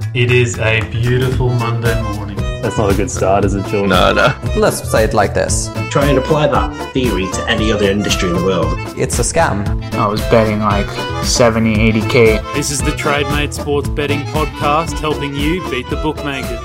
It is a beautiful Monday morning. That's not a good start, is it, George? No. Let's say it like this. Try and apply that theory to any other industry in the world. It's a scam. I was betting like 70, 80K. This is the TradeMate Sports Betting Podcast, helping you beat the bookmakers.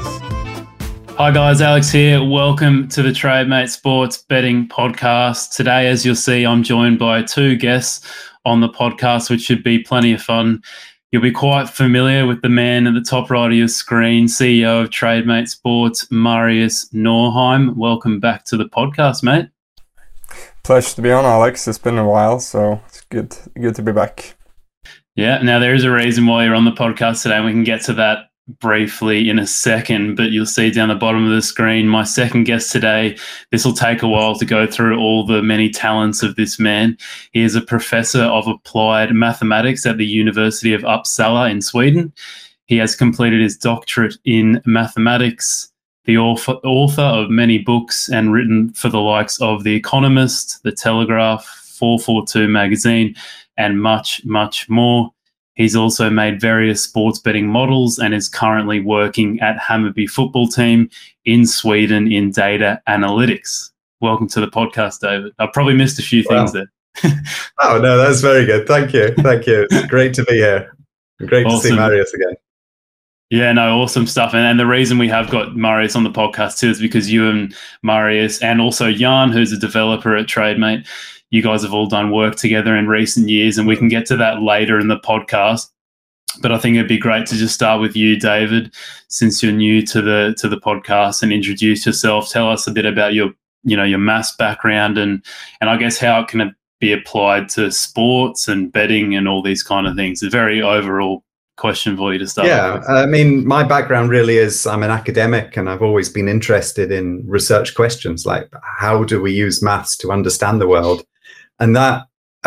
Hi guys, Alex here. Welcome to the TradeMate Sports Betting Podcast. Today, as you'll see, I'm joined by two guests on the podcast, which should be plenty of fun. You'll be quite familiar with the man at the top right of your screen, CEO of TradeMate Sports, Marius Norheim. Welcome back to the podcast, mate. Pleasure to be on, Alex. It's been a while, so it's good to be back. Yeah, now there is a reason why you're on the podcast today, and we can get to that briefly in a second, but you'll see down the bottom of the screen my second guest today. This will take a while to go through all the many talents of this man. He is a professor of applied mathematics at the University of Uppsala in Sweden. He has completed his doctorate in mathematics, the author of many books, and written for the likes of The Economist, The Telegraph, 442 magazine, and much, much more. He's also made various sports betting models and is currently working at Hammarby football team in Sweden in data analytics. Welcome to the podcast, David. I probably missed a few things there. Oh, no, that's very good. Thank you. It's great to be here. Great to see Marius again. Yeah, no, awesome stuff. And the reason we have got Marius on the podcast too is because you and Marius, and also Jan, who's a developer at TradeMate, you guys have all done work together in recent years, and we can get to that later in the podcast. But I think it'd be great to just start with you, David, since you're new to the podcast, and introduce yourself. Tell us a bit about your maths background and I guess how it can be applied to sports and betting and all these kind of things. A very overall question for you to start with. I mean, my background really is I'm an academic, and I've always been interested in research questions like how do we use maths to understand the world? And that,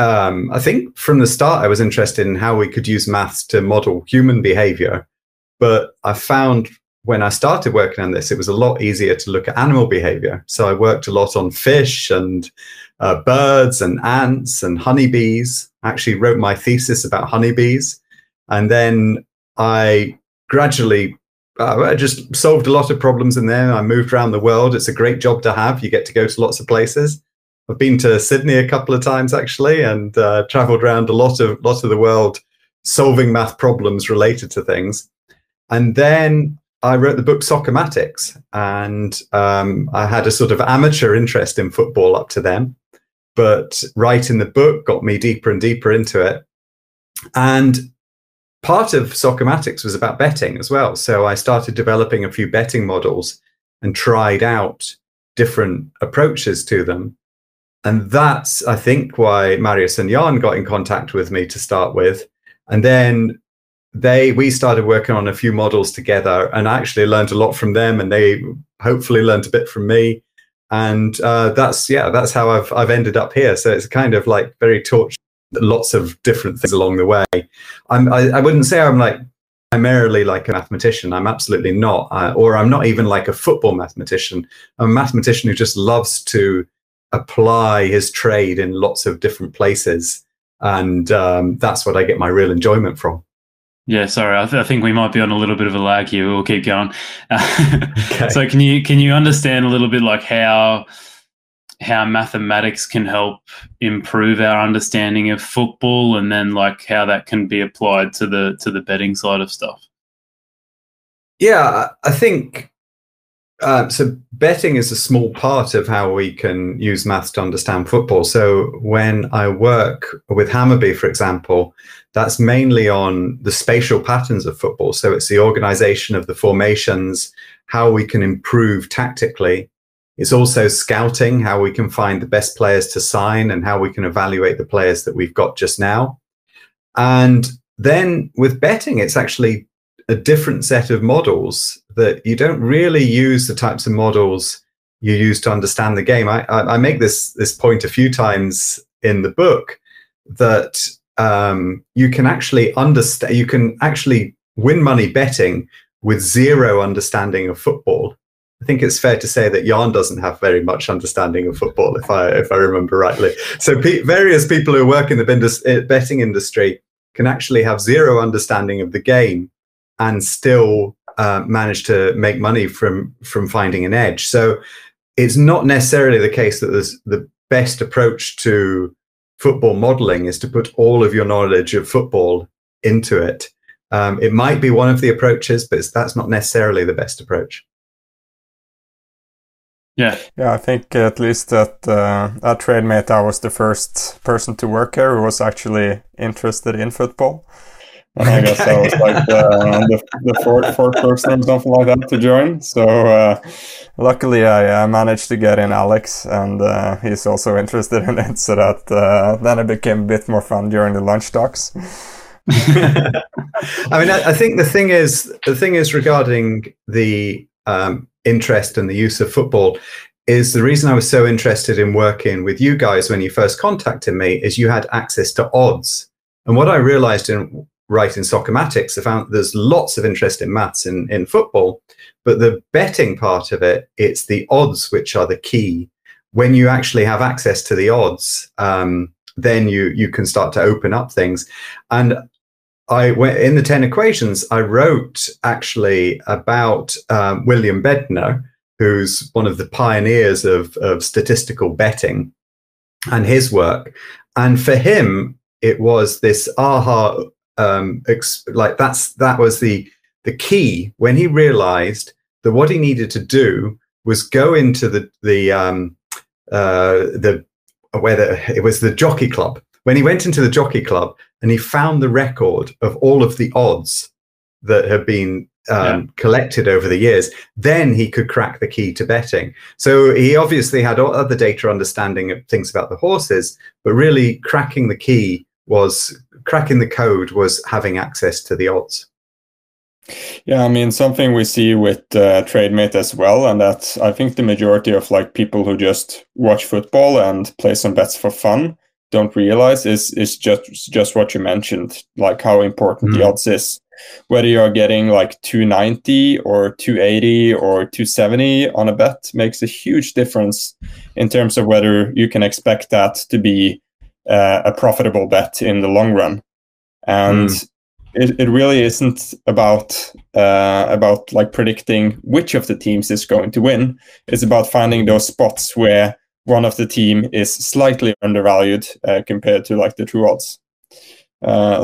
I think from the start, I was interested in how we could use maths to model human behavior. But I found when I started working on this, it was a lot easier to look at animal behavior. So I worked a lot on fish and birds and ants and honeybees. I actually wrote my thesis about honeybees. And then I gradually I just solved a lot of problems in there. I moved around the world. It's a great job to have. You get to go to lots of places. I've been to Sydney a couple of times actually, and traveled around a lot of the world solving math problems related to things. And then I wrote the book Soccermatics, and I had a sort of amateur interest in football up to then, but writing the book got me deeper and deeper into it. And part of Soccermatics was about betting as well. So I started developing a few betting models and tried out different approaches to them. And that's, I think, why Marius and Jan got in contact with me to start with. And then we started working on a few models together, and I actually learned a lot from them, and they hopefully learned a bit from me. And that's how I've ended up here. So it's kind of like very tortured, lots of different things along the way. I wouldn't say I'm like primarily like a mathematician. I'm absolutely not, or I'm not even like a football mathematician. I'm a mathematician who just loves to apply his trade in lots of different places, and that's what I get my real enjoyment from. Yeah, sorry, I think we might be on a little bit of a lag here. We'll keep going. Okay. So can you understand a little bit like how mathematics can help improve our understanding of football, and then like how that can be applied to the betting side of stuff? Yeah, I think so. Betting is a small part of how we can use maths to understand football. So when I work with Hammarby, for example, that's mainly on the spatial patterns of football. So it's the organization of the formations, how we can improve tactically. It's also scouting, how we can find the best players to sign and how we can evaluate the players that we've got just now. And then with betting, it's actually a different set of models that you don't really use the types of models you use to understand the game. I make this point a few times in the book that you can actually understand, you can actually win money betting with zero understanding of football. I think it's fair to say that Jan doesn't have very much understanding of football, if I remember rightly. So various people who work in the betting industry can actually have zero understanding of the game, and still manage to make money from finding an edge. So it's not necessarily the case that the best approach to football modeling is to put all of your knowledge of football into it. It might be one of the approaches, but that's not necessarily the best approach. Yeah, I think at least at TradeMate, I was the first person to work here who was actually interested in football. And I guess I was like the fourth person or something like that to join. So luckily I managed to get in Alex, and he's also interested in it. So that then it became a bit more fun during the lunch talks. I mean, I think the thing is regarding the interest and the use of football is the reason I was so interested in working with you guys when you first contacted me is you had access to odds. And what I realized in writing Soccermatics, I found there's lots of interest in maths in football, but the betting part of it, it's the odds which are the key. When you actually have access to the odds, then you can start to open up things. And I went in the 10 equations, I wrote actually about William Bednar, who's one of the pioneers of statistical betting, and his work. And for him, it was this aha, that was the key when he realized that what he needed to do was go into it was the Jockey Club. When he went into the Jockey Club and he found the record of all of the odds that have been collected over the years, then he could crack the key to betting. So he obviously had other data understanding of things about the horses, but really cracking the code was having access to the odds. Yeah, I mean, something we see with TradeMate as well, and that I think the majority of like people who just watch football and play some bets for fun don't realize is just what you mentioned, like how important the odds is. Whether you're getting like 290 or 280 or 270 on a bet makes a huge difference in terms of whether you can expect that to be a profitable bet in the long run. And it really isn't about like predicting which of the teams is going to win. It's about finding those spots where one of the team is slightly undervalued compared to like the true odds. I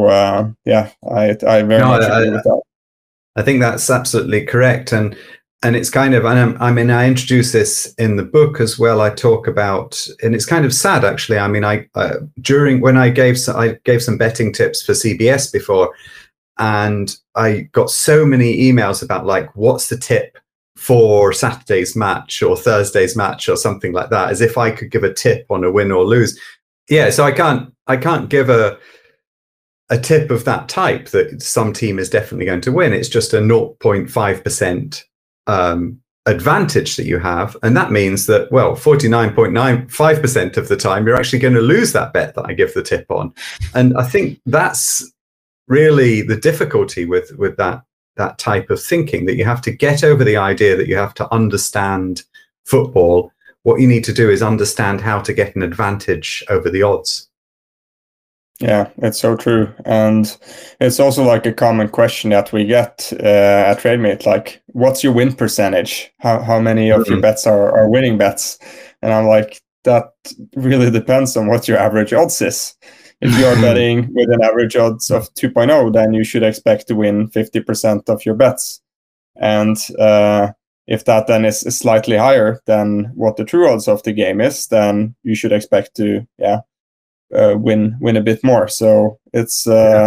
very much agree with that. I think that's absolutely correct, and it's kind of, I mean, I introduce this in the book as well. I talk about, and it's kind of sad actually. I mean, when I gave some betting tips for CBS before, and I got so many emails about like, what's the tip for Saturday's match or Thursday's match or something like that, as if I could give a tip on a win or lose. Yeah, so I can't give a tip of that type that some team is definitely going to win. It's just a 0.5% advantage that you have, and that means that 49.95% of the time you're actually going to lose that bet that I give the tip on. And I think that's really the difficulty with that type of thinking, that you have to get over the idea that you have to understand football. What you need to do is understand how to get an advantage over the odds. Yeah, it's so true. And it's also like a common question that we get at TradeMate, like, what's your win percentage? How many of your bets are winning bets? And I'm like, that really depends on what your average odds is. If you're betting with an average odds of 2.0, then you should expect to win 50% of your bets. And if that then is slightly higher than what the true odds of the game is, then you should expect to, win a bit more. So it's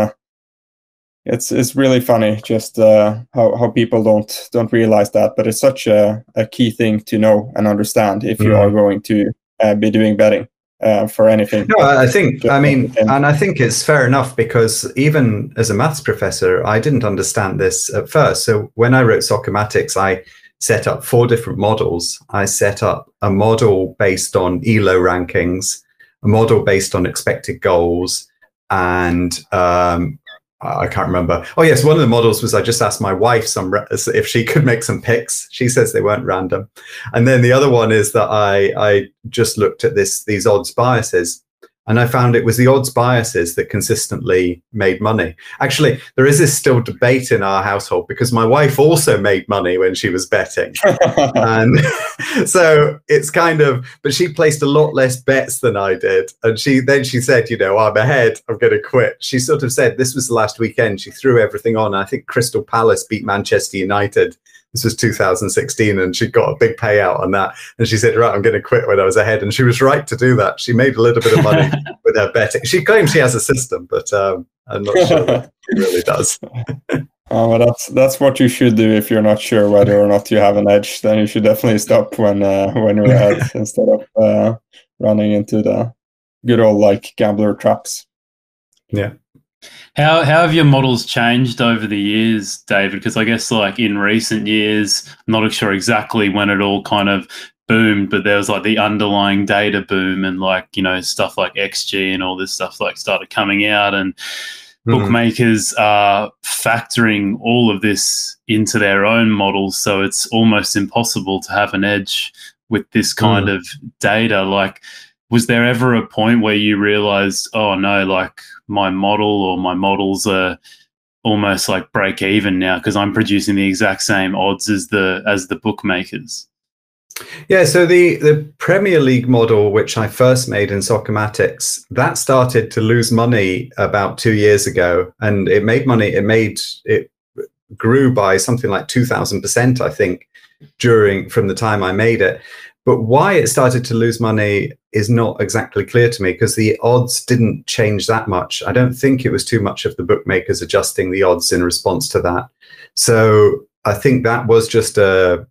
really funny just how people don't realize that, but it's such a key thing to know and understand if you are going to be doing betting for anything. No, I think it's fair enough, because even as a maths professor, I didn't understand this at first. So when I wrote Soccermatics, I set up 4 different models. I set up a model based on ELO rankings, a model based on expected goals, and I can't remember. Oh yes, one of the models was I just asked my wife if she could make some picks. She says they weren't random. And then the other one is that I just looked at these odds biases. And I found it was the odds biases that consistently made money. Actually, there is this still debate in our household because my wife also made money when she was betting. And so it's kind of, but she placed a lot less bets than I did. And she said, you know, I'm ahead, I'm going to quit. She sort of said this was the last weekend. She threw everything on. I think Crystal Palace beat Manchester United. This was 2016, and she got a big payout on that. And she said, right, I'm going to quit when I was ahead. And she was right to do that. She made a little bit of money with her betting. She claims she has a system, but I'm not sure that she really does. Well, that's what you should do if you're not sure whether or not you have an edge. Then you should definitely stop when you're ahead instead of running into the good old like gambler traps. Yeah. How have your models changed over the years, David? Because I guess like in recent years, I'm not sure exactly when it all kind of boomed, but there was like the underlying data boom and like, you know, stuff like XG and all this stuff like started coming out, and bookmakers are factoring all of this into their own models. So it's almost impossible to have an edge with this kind of data. Like, was there ever a point where you realized, oh no, like my model or my models are almost like break even now because I'm producing the exact same odds as the bookmakers? Yeah, so the Premier League model, which I first made in Soccermatics, that started to lose money about 2 years ago, and it made money. It grew by something like 2,000%, I think, from the time I made it. But why it started to lose money is not exactly clear to me, because the odds didn't change that much. I don't think it was too much of the bookmakers adjusting the odds in response to that. So I think that was just a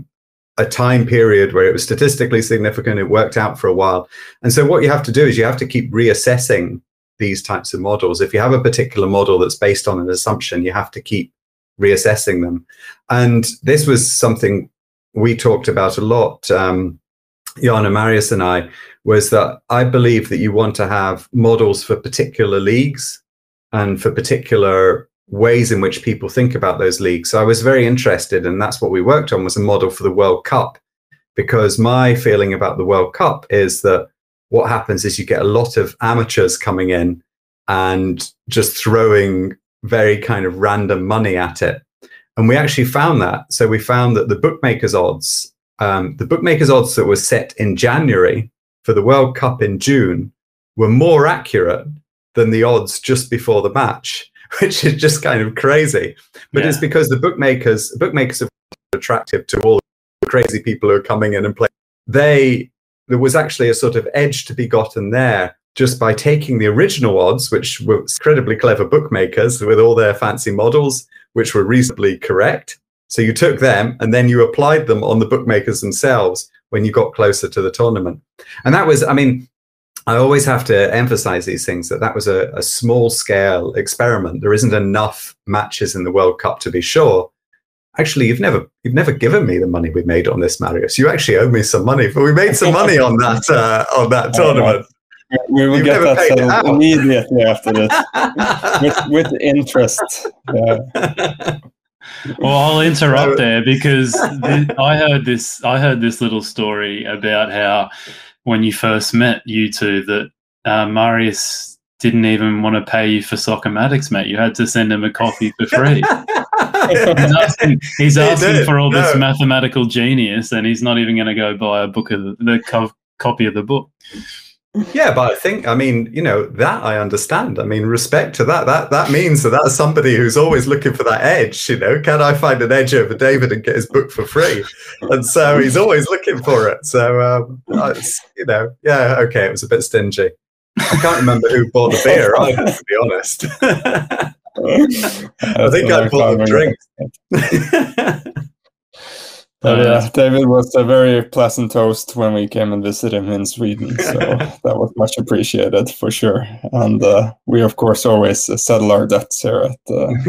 time period where it was statistically significant. It worked out for a while. And so what you have to do is you have to keep reassessing these types of models. If you have a particular model that's based on an assumption, you have to keep reassessing them. And this was something we talked about a lot, Jan and Marius and I, was that I believe that you want to have models for particular leagues and for particular ways in which people think about those leagues. So I was very interested, and that's what we worked on, was a model for the World Cup, because my feeling about the World Cup is that what happens is you get a lot of amateurs coming in and just throwing very kind of random money at it. And we actually found that. So we found that the bookmakers' odds that were set in January for the World Cup in June were more accurate than the odds just before the match, which is just kind of crazy. But it's because the bookmakers are attractive to all the crazy people who are coming in and playing. There was actually a sort of edge to be gotten there just by taking the original odds, which were incredibly clever bookmakers with all their fancy models, which were reasonably correct. So you took them and then you applied them on the bookmakers themselves when you got closer to the tournament. And that was, I mean, I always have to emphasize these things, that was a small scale experiment. There isn't enough matches in the World Cup to be sure. Actually, you've never given me the money we made on this, Marius. You actually owe me some money, but we made some money on that tournament. We will get that settled immediately after this, with interest. Well, I'll interrupt there because I heard this little story about how when you first met you two, that Marius didn't even want to pay you for Soccermatics, mate. You had to send him a coffee for free. He's asking for all this mathematical genius, and he's not even going to go buy a book of copy of the book. Yeah, but I think, I mean, you know, that I understand. I mean, respect to that. That means that's somebody who's always looking for that edge, you know. Can I find an edge over David and get his book for free? And so he's always looking for it. So, you know, yeah, okay, it was a bit stingy. I can't remember who bought the beer, either, to be honest. I think I bought the drink. David was a very pleasant host when we came and visited him in Sweden, so that was much appreciated for sure. And we, of course, always settle our debts here at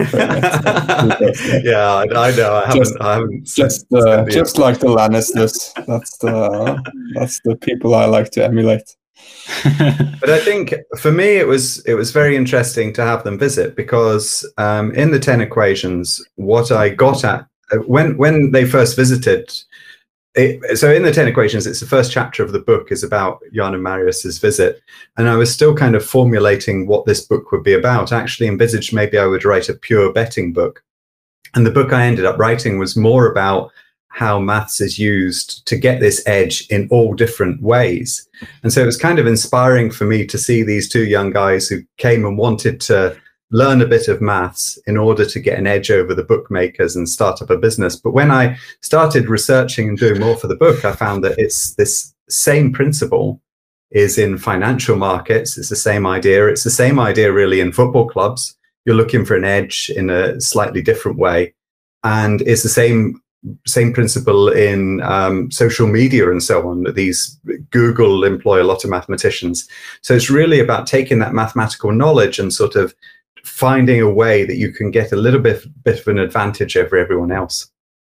Yeah, I know. I haven't just like the Lannisters. That's the people I like to emulate. But I think for me it was very interesting to have them visit, because in the 10 equations, what I got at when they first visited, So in the 10 equations, it's the first chapter of the book is about Jan and Marius's visit. And I was still kind of formulating what this book would be about. I actually envisaged maybe I would write a pure betting book. And the book I ended up writing was more about how maths is used to get this edge in all different ways. And so it was kind of inspiring for me to see these two young guys who came and wanted to learn a bit of maths in order to get an edge over the bookmakers and start up a business. But when I started researching and doing more for the book, I found that it's this same principle is in financial markets. It's the same idea. It's the same idea really in football clubs. You're looking for an edge in a slightly different way. And it's the same principle in social media and so on. These Google employ a lot of mathematicians. So it's really about taking that mathematical knowledge and sort of finding a way that you can get a little bit of an advantage over everyone else.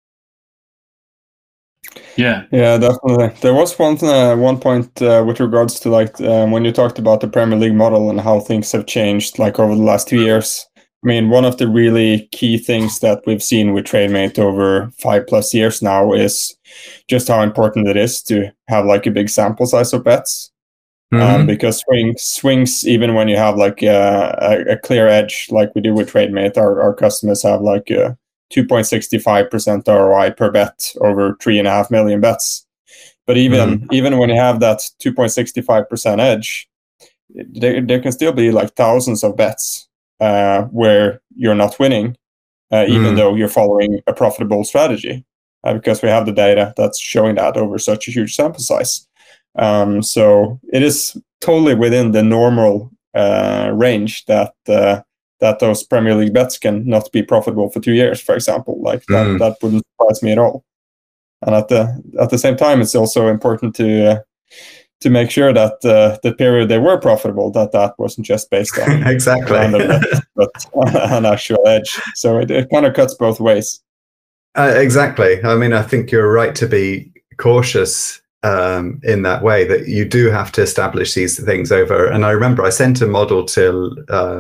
Yeah, definitely. There was one point with regards to like when you talked about the Premier League model and how things have changed like over the last 2 years. I mean, one of the really key things that we've seen with TradeMate over 5+ years now is just how important it is to have like a big sample size of bets. Because swings, even when you have like a clear edge, like we do with TradeMate, our customers have like a 2.65% ROI per bet over 3.5 million bets. But even when you have that 2.65% edge, there can still be like thousands of bets where you're not winning, even though you're following a profitable strategy, because we have the data that's showing that over such a huge sample size. So it is totally within the normal range that those Premier League bets can not be profitable for 2 years, for example. Like that wouldn't surprise me at all. And at the same time, it's also important to make sure that the period they were profitable, that wasn't just based on exactly bets, but an actual edge. So it kind of cuts both ways. Exactly. I mean, I think you're right to be cautious in that way, that you do have to establish these things over. And I remember I sent a model to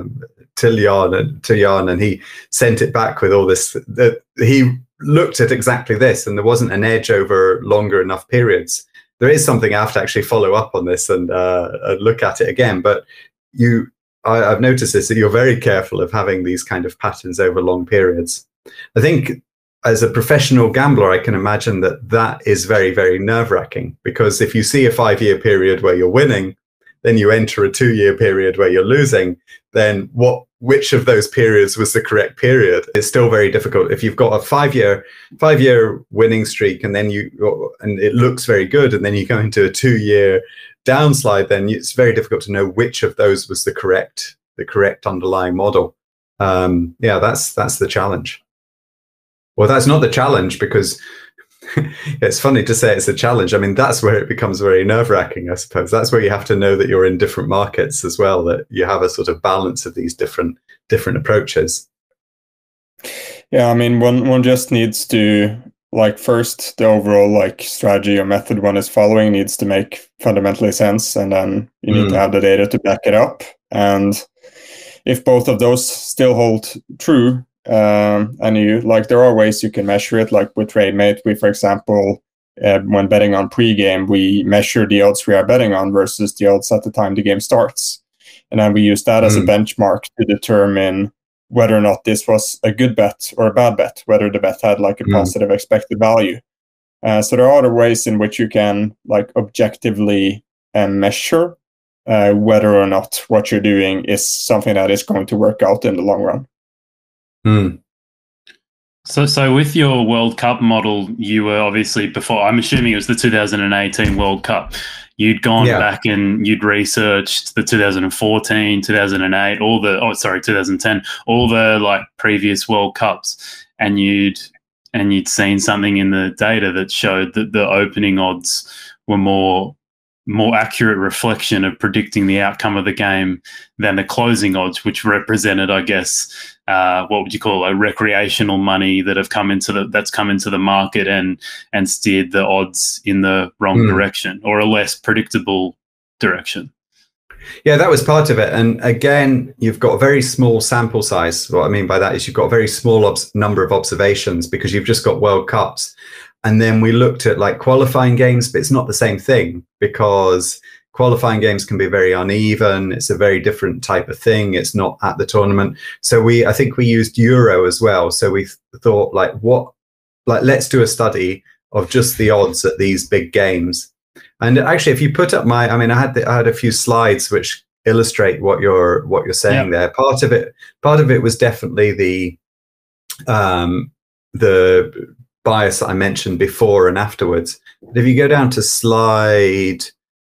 Jan, and he sent it back with all this. That he looked at exactly this, and there wasn't an edge over longer enough periods. There is something I have to actually follow up on this and look at it again. But I've noticed this, that you're very careful of having these kind of patterns over long periods. I think, as a professional gambler, I can imagine that is very, very nerve-wracking, because if you see a 5-year period where you're winning, then you enter a 2-year period where you're losing, then which of those periods was the correct period? It's still very difficult. If you've got a 5-year winning streak and then and it looks very good, and then you go into a 2-year downslide, then it's very difficult to know which of those was the correct underlying model. That's the challenge. Well, that's not the challenge, because it's funny to say it's a challenge. I mean, that's where it becomes very nerve-wracking, I suppose. That's where you have to know that you're in different markets as well, that you have a sort of balance of these different approaches. Yeah, I mean, one just needs to, like, first, the overall like strategy or method one is following needs to make fundamentally sense, and then you need to have the data to back it up. And if both of those still hold true, and there are ways you can measure it, like with TradeMate. We, for example, when betting on pre-game, we measure the odds we are betting on versus the odds at the time the game starts, and then we use that as a benchmark to determine whether or not this was a good bet or a bad bet, whether the bet had like a positive expected value. So there are other ways in which you can like objectively measure whether or not what you're doing is something that is going to work out in the long run. So with your World Cup model, you were obviously before, I'm assuming it was the 2018 World Cup, you'd gone back and you'd researched the 2014, 2008, 2010, all the like previous World Cups, and you'd seen something in the data that showed that the opening odds were more accurate reflection of predicting the outcome of the game than the closing odds, which represented, I guess, what would you call a recreational money that's come into the market and steered the odds in the wrong direction, or a less predictable direction. Yeah, that was part of it. And again, you've got a very small sample size. What I mean by that is you've got a very small number of observations, because you've just got World Cups. And then we looked at like qualifying games, but it's not the same thing because qualifying games can be very uneven. It's a very different type of thing. It's not at the tournament. So I think we used Euro as well. So we thought let's do a study of just the odds at these big games. And actually, if you put up I had a few slides which illustrate what you're saying there. Part of it was definitely the bias that I mentioned before and afterwards. But if you go down to slide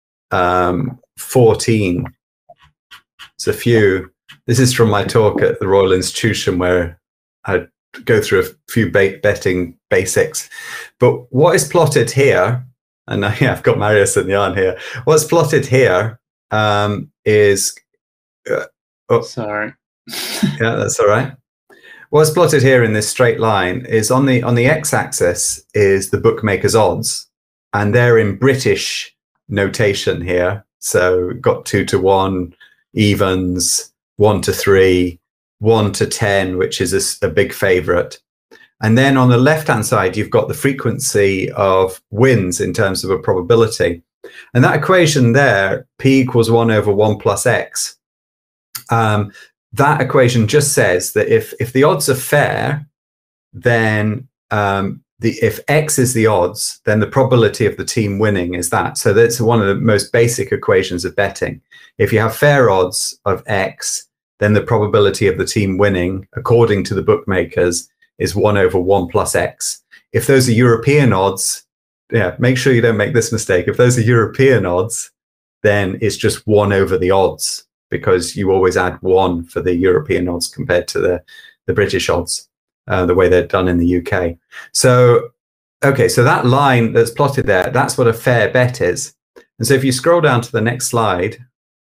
14, it's a few. This is from my talk at the Royal Institution where I go through a few betting basics. But what is plotted here, and I've got Marius and Jan here. What's plotted here is... Sorry. Yeah, that's all right. What's plotted here in this straight line is on the x-axis is the bookmakers' odds, and they're in British notation here. So got 2-1, evens, 1-3, 1-10, which is a big favorite. And then on the left-hand side, you've got the frequency of wins in terms of a probability. And that equation there, P equals 1 over 1 plus X, that equation just says that if the odds are fair, then if X is the odds, then the probability of the team winning is that. So that's one of the most basic equations of betting. If you have fair odds of X, then the probability of the team winning, according to the bookmakers, is 1 over 1 plus X. If those are European odds, make sure you don't make this mistake. If those are European odds, then it's just 1 over the odds, because you always add 1 for the European odds compared to the British odds, the way they're done in the UK. So, okay, so that line that's plotted there, that's what a fair bet is. And so if you scroll down to the next slide,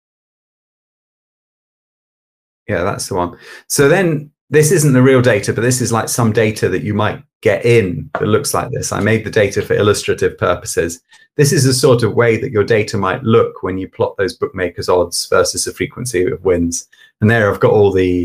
yeah, that's the one. So then this isn't the real data, but this is like some data that you might get in that looks like this. I made the data for illustrative purposes. This is the sort of way that your data might look when you plot those bookmakers' odds versus the frequency of wins. And there I've got all the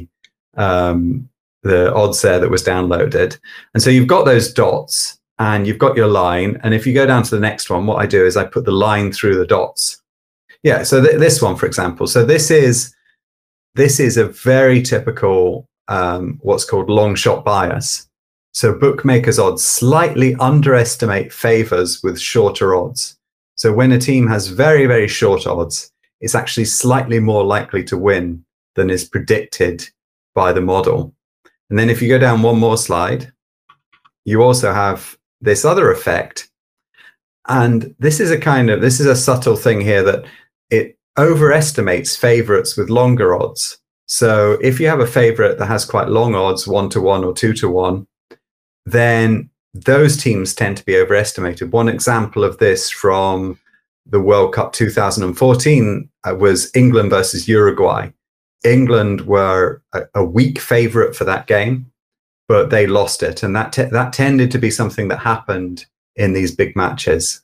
odds there that was downloaded. And so you've got those dots and you've got your line. And if you go down to the next one, what I do is I put the line through the dots. Yeah, so this one, for example. So this is a very typical what's called long shot bias. So bookmakers' odds slightly underestimate favors with shorter odds. So when a team has very, very short odds, it's actually slightly more likely to win than is predicted by the model. And then if you go down one more slide, you also have this other effect. And this is a subtle thing here, that it overestimates favorites with longer odds. So if you have a favorite that has quite long odds, 1-1 or 2-1, then those teams tend to be overestimated. One example of this from the World Cup 2014 was England versus Uruguay. England were a weak favorite for that game, but they lost it. And that tended to be something that happened in these big matches.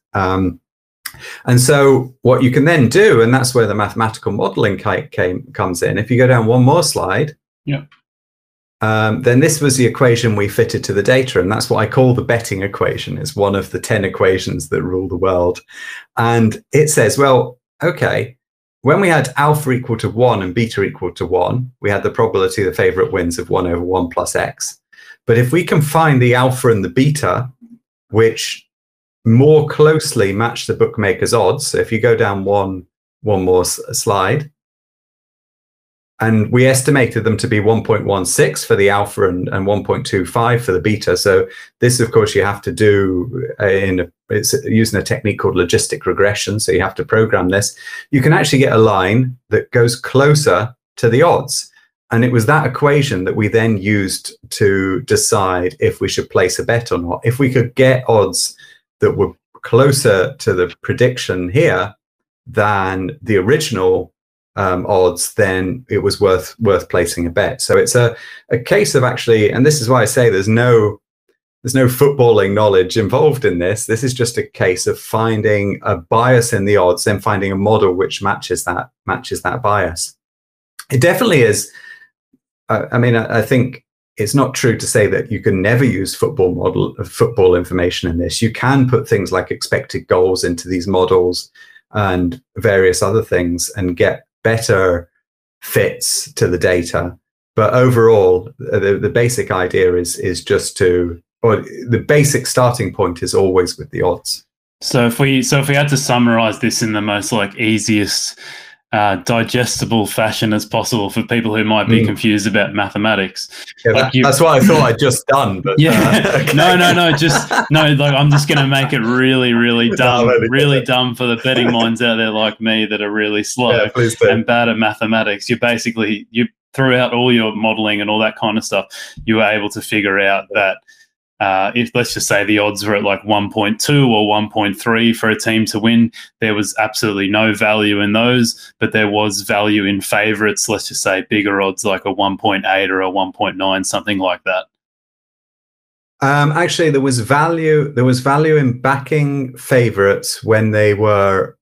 And so what you can then do, and that's where the mathematical modeling comes in. If you go down one more slide, then this was the equation we fitted to the data. And that's what I call the betting equation. It's one of the 10 equations that rule the world. And it says, well, okay, when we had alpha equal to 1 and beta equal to 1, we had the probability the favorite wins of 1 over 1 plus X. But if we can find the alpha and the beta, which more closely match the bookmakers' odds. So if you go down one more slide, and we estimated them to be 1.16 for the alpha and 1.25 for the beta. So this, of course, you have to do it's using a technique called logistic regression. So you have to program this. You can actually get a line that goes closer to the odds. And it was that equation that we then used to decide if we should place a bet or not. If we could get odds that were closer to the prediction here than the original odds, then it was worth placing a bet. So it's a case of actually, and this is why I say there's no footballing knowledge involved in this. This is just a case of finding a bias in the odds and finding a model which matches that bias. It definitely is. I mean, I think it's not true to say that you can never use football information in this. You can put things like expected goals into these models and various other things and get better fits to the data. But overall, the basic idea is just or the basic starting point is always with the odds. So if we had to summarize this in the most like easiest digestible fashion as possible for people who might be confused about mathematics. Yeah, that's what I thought I'd just done. But okay. No. Like I'm just going to make it really, really dumb, really dumb for the betting minds out there like me that are really slow and bad at mathematics. You throughout all your modeling and all that kind of stuff, you were able to figure out that if let's just say the odds were at like 1.2 or 1.3 for a team to win, there was absolutely no value in those, but there was value in favourites, let's just say bigger odds like a 1.8 or a 1.9, something like that. Actually, there was value in backing favourites when they were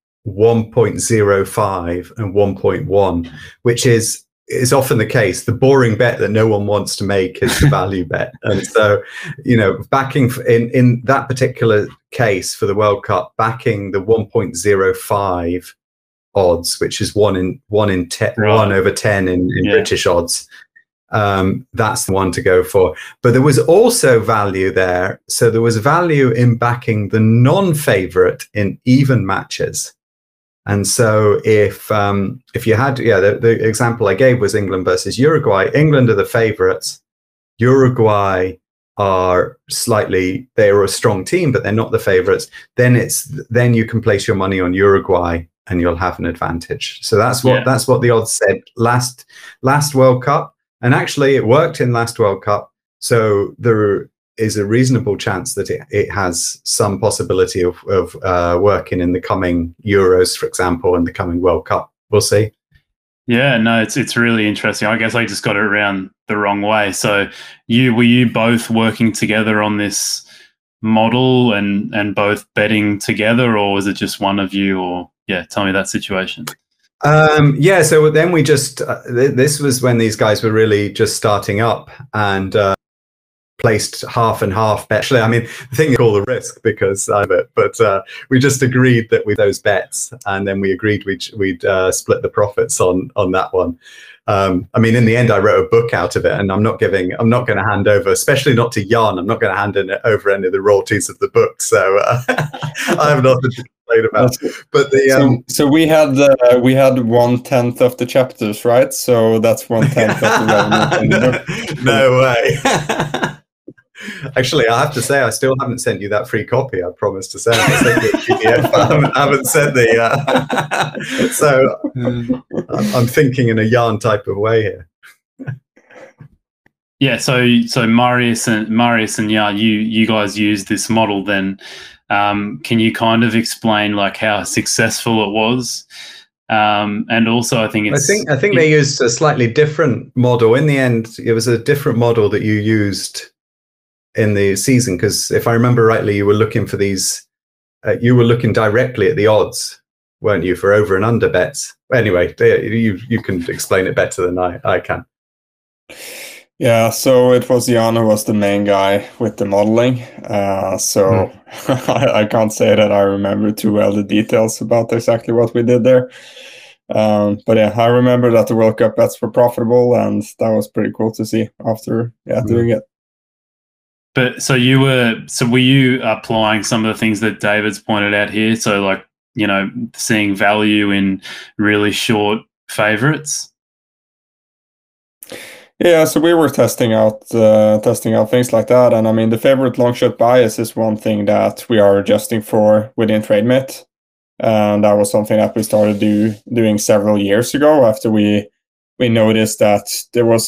1.05 and 1.1, which is often the case. The boring bet that no one wants to make is the value bet. And so, backing in that particular case for the World Cup, backing the 1.05 odds, which is 1 over 10 in British odds, that's the one to go for. But there was also value there. So there was value in backing the non-favorite in even matches. And so if you had, the example I gave was England versus Uruguay. England are the favourites. Uruguay are they're a strong team, but they're not the favourites. Then you can place your money on Uruguay and you'll have an advantage. So that's what the odds said last World Cup. And actually it worked in last World Cup. So there is a reasonable chance that it has some possibility of working in the coming Euros, for example, and the coming World Cup. We'll see. Yeah, no, it's really interesting. I guess I just got it around the wrong way. So were you both working together on this model and both betting together, or was it just one of you? Or tell me that situation. So then we just this was when these guys were really just starting up and placed half and half. Actually, I mean, the thing is called the risk because of it, but we just agreed that with those bets, and then we agreed we'd split the profits on that one. I mean, in the end, I wrote a book out of it, and I'm not going to hand over, especially not to Jan. I'm not going to hand over any of the royalties of the book, so I have nothing to complain about. But so we had 1/10 of the chapters, right? So that's 1/10 of the revenue. No way. Actually, I have to say, I still haven't sent you that free copy. I promised to send. I sent you a PDF. I haven't sent the. So I'm thinking in a yarn type of way here. Yeah. So Marius and Jan, you guys used this model. Then, can you kind of explain like how successful it was? And also, I think they used a slightly different model. In the end, it was a different model that you used in the season, because if I remember rightly, you were looking for these. You were looking directly at the odds, weren't you, for over and under bets? Anyway, you can explain it better than I can. Yeah, so it was Jan who was the main guy with the modeling. I can't say that I remember too well the details about exactly what we did there. But yeah, I remember that the World Cup bets were profitable, and that was pretty cool to see after doing it. But were you applying some of the things that David's pointed out here? So like, seeing value in really short favourites? Yeah, so we were testing out things like that. And I mean, the favourite long shot bias is one thing that we are adjusting for within TradeMate. And that was something that we started doing several years ago after we noticed that there was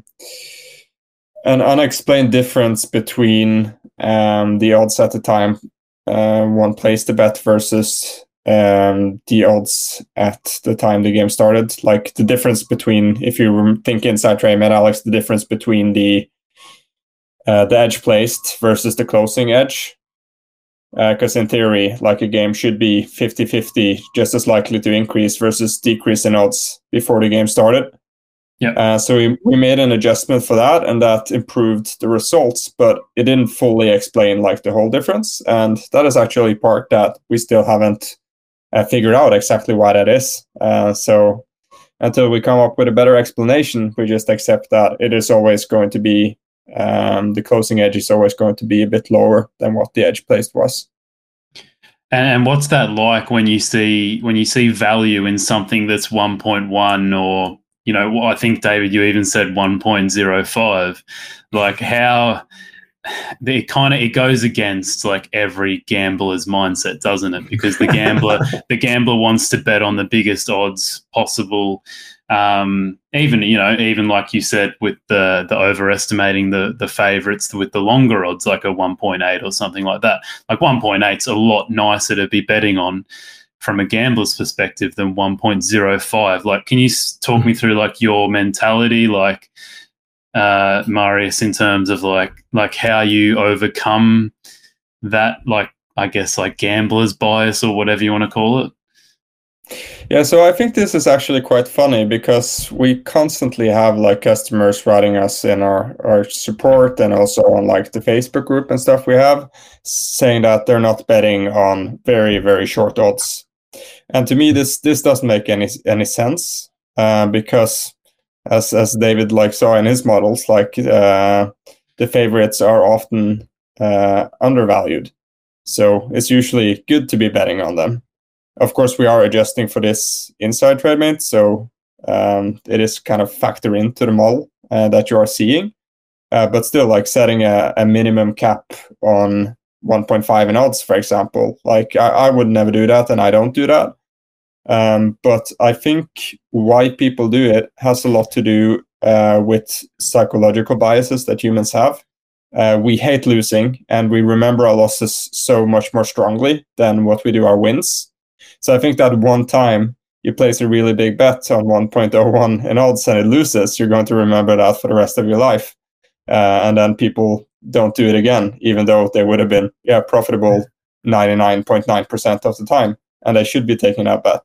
an unexplained difference between the odds at the time one placed the bet versus the odds at the time the game started. Like the difference between, if you think inside TradeMate, Alex, the difference between the edge placed versus the closing edge. Because in theory, like a game should be 50-50, just as likely to increase versus decrease in odds before the game started. Yeah. So we made an adjustment for that, and that improved the results, but it didn't fully explain like the whole difference. And that is actually part that we still haven't figured out exactly why that is. So until we come up with a better explanation, we just accept that it is always going to be the closing edge is always going to be a bit lower than what the edge placed was. And what's that like when you see value in something that's 1.1 or, you know, I think, David, you even said 1.05, like how it goes against like every gambler's mindset, doesn't it? Because the gambler wants to bet on the biggest odds possible. Even like you said, with the overestimating the favorites with the longer odds, like a 1.8 or something like that. Like 1.8 is a lot nicer to be betting on from a gambler's perspective than 1.05. Like, can you talk me through like your mentality, like Marius, in terms of like how you overcome that, like, I guess, like gambler's bias or whatever you want to call it? Yeah, so I think this is actually quite funny because we constantly have like customers writing us in our support and also on like the Facebook group and stuff we have, saying that they're not betting on very, very short odds. And to me, this doesn't make any sense because as David like saw in his models, like the favorites are often undervalued. So it's usually good to be betting on them. Of course, we are adjusting for this inside TradeMate, so it is kind of factor into the model that you are seeing. But still, like setting a minimum cap on 1.5 in odds, for example, like I would never do that, and I don't do that. But I think why people do it has a lot to do with psychological biases that humans have. We hate losing, and we remember our losses so much more strongly than what we do our wins. So I think that one time you place a really big bet on 1.01 in odds and it loses, you're going to remember that for the rest of your life. And then people don't do it again, even though they would have been profitable 99.9% of the time, and they should be taking that bet.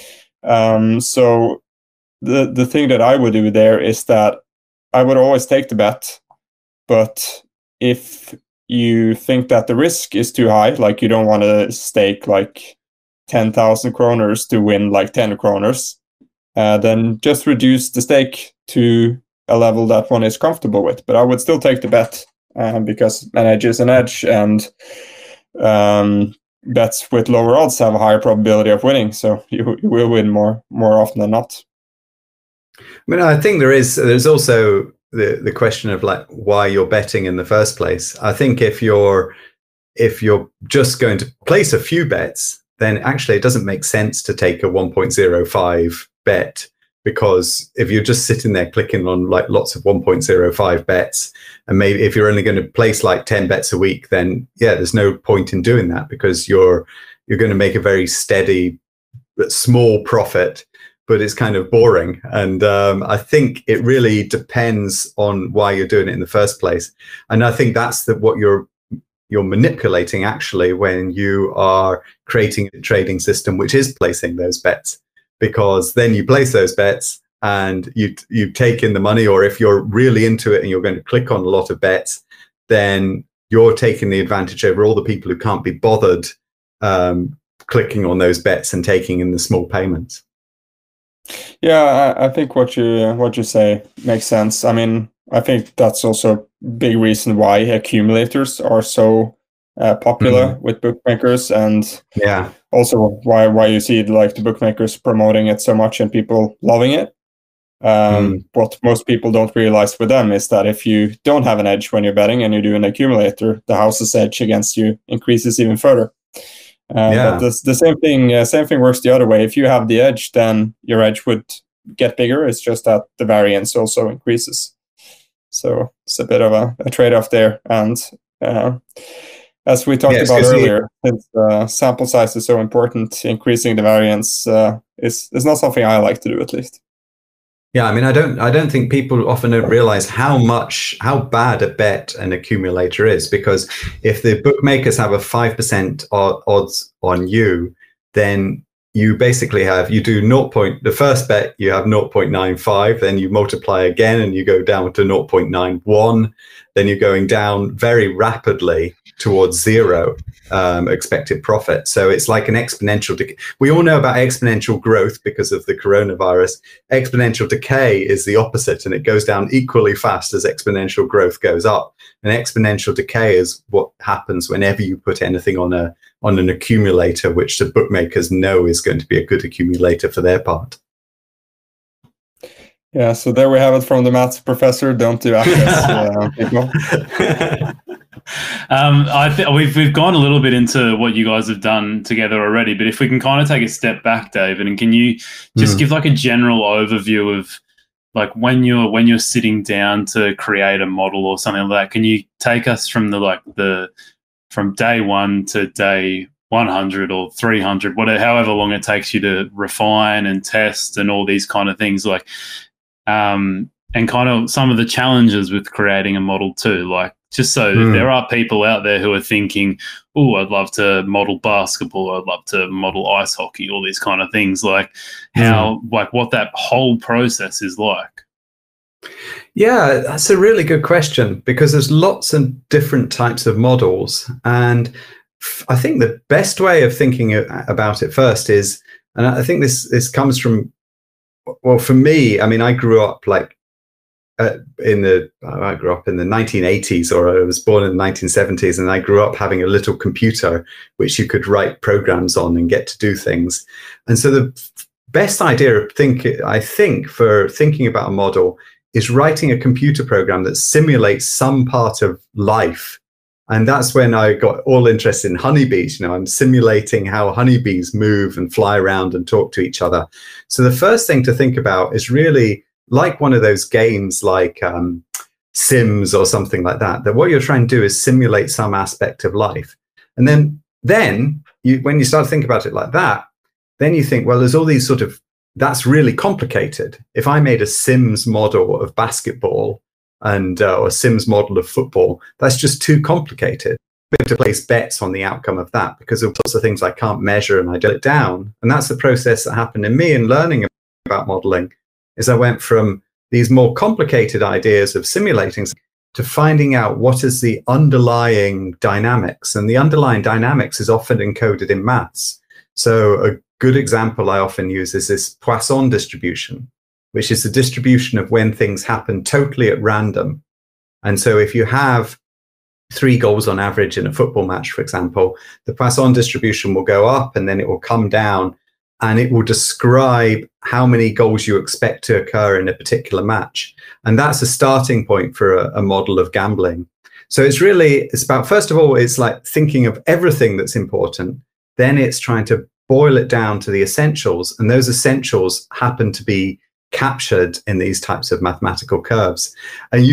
So the thing that I would do there is that I would always take the bet, but if you think that the risk is too high, like you don't want to stake like 10,000 kroners to win like 10 kroners, then just reduce the stake to a level that one is comfortable with. But I would still take the bet because an edge is an edge, and bets with lower odds have a higher probability of winning. So you will win more often than not. I mean, I think there's also the question of like why you're betting in the first place. I think if you're just going to place a few bets, then actually it doesn't make sense to take a 1.05 bet, because if you're just sitting there clicking on like lots of 1.05 bets, and maybe if you're only going to place like 10 bets a week, then there's no point in doing that, because you're going to make a very steady, small profit, but it's kind of boring. And I think it really depends on why you're doing it in the first place. And I think that's what you're manipulating actually when you are creating a trading system which is placing those bets, because then you place those bets and you take in the money, or if you're really into it and you're going to click on a lot of bets, then you're taking the advantage over all the people who can't be bothered clicking on those bets and taking in the small payments. Yeah, I think what you say makes sense. I mean, I think that's also a big reason why accumulators are so popular with bookmakers, and also why you see like the bookmakers promoting it so much and people loving it. What most people don't realize with them is that if you don't have an edge when you're betting and you do an accumulator, the house's edge against you increases even further. But the same thing works the other way. If you have the edge, then your edge would get bigger. It's just that the variance also increases. So it's a bit of a trade-off there. And as we talked about earlier, since sample size is so important, increasing the variance is not something I like to do, at least. Yeah, I mean, I don't think people often don't realize how bad a bet an accumulator is, because if the bookmakers have a 5% odds on you, then you basically you do the first bet, you have 0.95, then you multiply again and you go down to 0.91, then you're going down very rapidly towards zero expected profit. So it's like an exponential decay. We all know about exponential growth because of the coronavirus. Exponential decay is the opposite, and it goes down equally fast as exponential growth goes up. And exponential decay is what happens whenever you put anything on an accumulator, which the bookmakers know is going to be a good accumulator for their part. Yeah, so there we have it from the maths professor. Don't do access, people. We've gone a little bit into what you guys have done together already, but if we can kind of take a step back, David, and can you just give like a general overview of like when you're sitting down to create a model or something like that? Can you take us from from day 1 to day 100 or 300, whatever, however long it takes you to refine and test and all these kind of things, like and kind of some of the challenges with creating a model too, like just so there are people out there who are thinking, oh, I'd love to model basketball, I'd love to model ice hockey, all these kind of things, like how, like what that whole process is like. Yeah, that's a really good question, because there's lots of different types of models. And I think the best way of thinking about it first is, and I think this comes from, well, for me, I mean, I grew up like in the 1980s, or I was born in the 1970s, and I grew up having a little computer which you could write programs on and get to do things. And so the best idea I think for thinking about a model is writing a computer program that simulates some part of life. And that's when I got all interested in honeybees. You know, I'm simulating how honeybees move and fly around and talk to each other. So the first thing to think about is really like one of those games like Sims or something like that, that what you're trying to do is simulate some aspect of life. And then when you start to think about it like that, then you think, well, there's all these that's really complicated. If I made a Sims model of basketball and or a Sims model of football, that's just too complicated. I have to place bets on the outcome of that because of lots of things I can't measure, and I do it down. And that's the process that happened in me in learning about modeling. Is I went from these more complicated ideas of simulating to finding out what is the underlying dynamics. And the underlying dynamics is often encoded in maths. So a good example I often use is this Poisson distribution, which is the distribution of when things happen totally at random. And so if you have 3 goals on average in a football match, for example, the Poisson distribution will go up and then it will come down, and it will describe how many goals you expect to occur in a particular match. And that's a starting point for a model of gambling. So it's about, first of all, it's like thinking of everything that's important. Then it's trying to boil it down to the essentials. And those essentials happen to be captured in these types of mathematical curves. And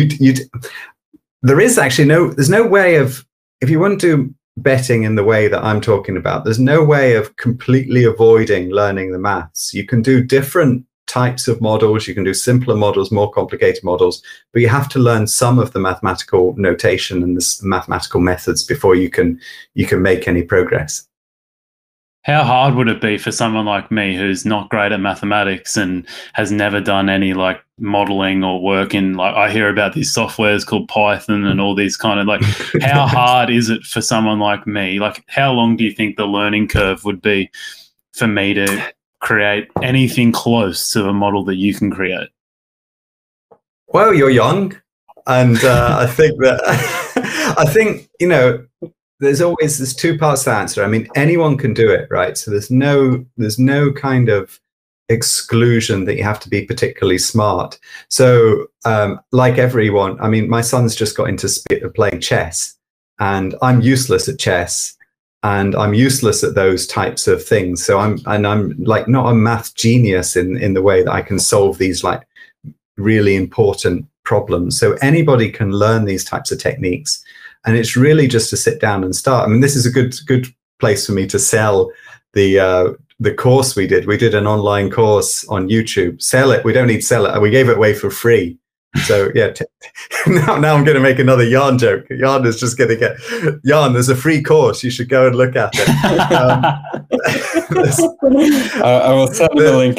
there's no way of, if you want to do betting in the way that I'm talking about, there's no way of completely avoiding learning the maths. You can do different types of models, you can do simpler models, more complicated models, but you have to learn some of the mathematical notation and the mathematical methods before you can make any progress. How hard would it be for someone like me who's not great at mathematics and has never done any like modeling or work in, like, I hear about these softwares called Python and all these kind of, like, how hard is it for someone like me? Like, how long do you think the learning curve would be for me to create anything close to a model that you can create? Well, you're young, and I think you know, there's 2 parts to the answer. I mean, anyone can do it, right? So there's no kind of exclusion that you have to be particularly smart. So like everyone, I mean, my son's just got into playing chess, and I'm useless at chess, and I'm useless at those types of things. So I'm like not a math genius in the way that I can solve these like really important problems. So anybody can learn these types of techniques. And it's really just to sit down and start. I mean, this is a good place for me to sell the course we did. We did an online course on YouTube. Sell it. We don't need to sell it. We gave it away for free. So yeah, now I'm going to make another Jan joke. Jan is just going to get Jan. There's a free course. You should go and look at it. I will send the link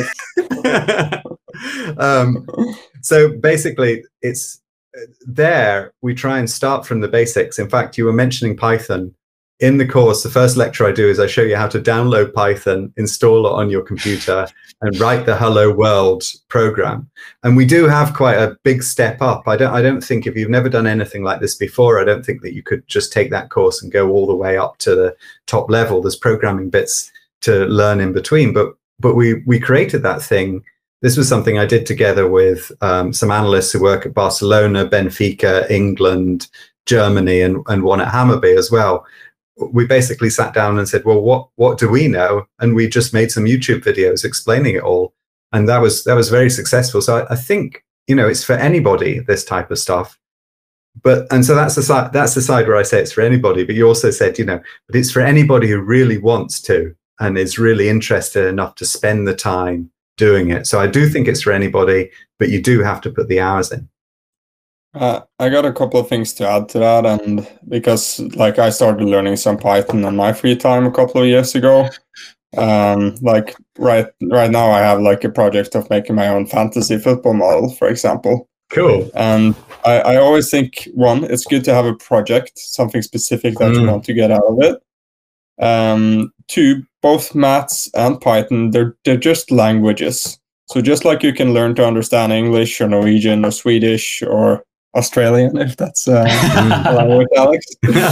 after this. So basically, it's there. We try and start from the basics. In fact, you were mentioning Python. In the course, the first lecture I do is I show you how to download Python, install it on your computer, and write the Hello World program. And we do have quite a big step up. I don't think, if you've never done anything like this before, I don't think that you could just take that course and go all the way up to the top level. There's programming bits to learn in between. But we created that thing. This was something I did together with some analysts who work at Barcelona, Benfica, England, Germany, and one at Hammarby as well. We basically sat down and said, well, what do we know? And we just made some YouTube videos explaining it all. And that was very successful. So I think, it's for anybody, this type of stuff. And so that's the side where I say it's for anybody. But you also said, but it's for anybody who really wants to and is really interested enough to spend the time doing it. So I do think it's for anybody, but you do have to put the hours in. I got a couple of things to add to that, and because I started learning some Python on my free time a couple of years ago. Right now I have a project of making my own fantasy football model, for example. Cool. And I always think, one, it's good to have a project, something specific that you want to get out of it. Two, both maths and Python, they're just languages. So just like you can learn to understand English or Norwegian or Swedish or Australian, if that's language, Alex.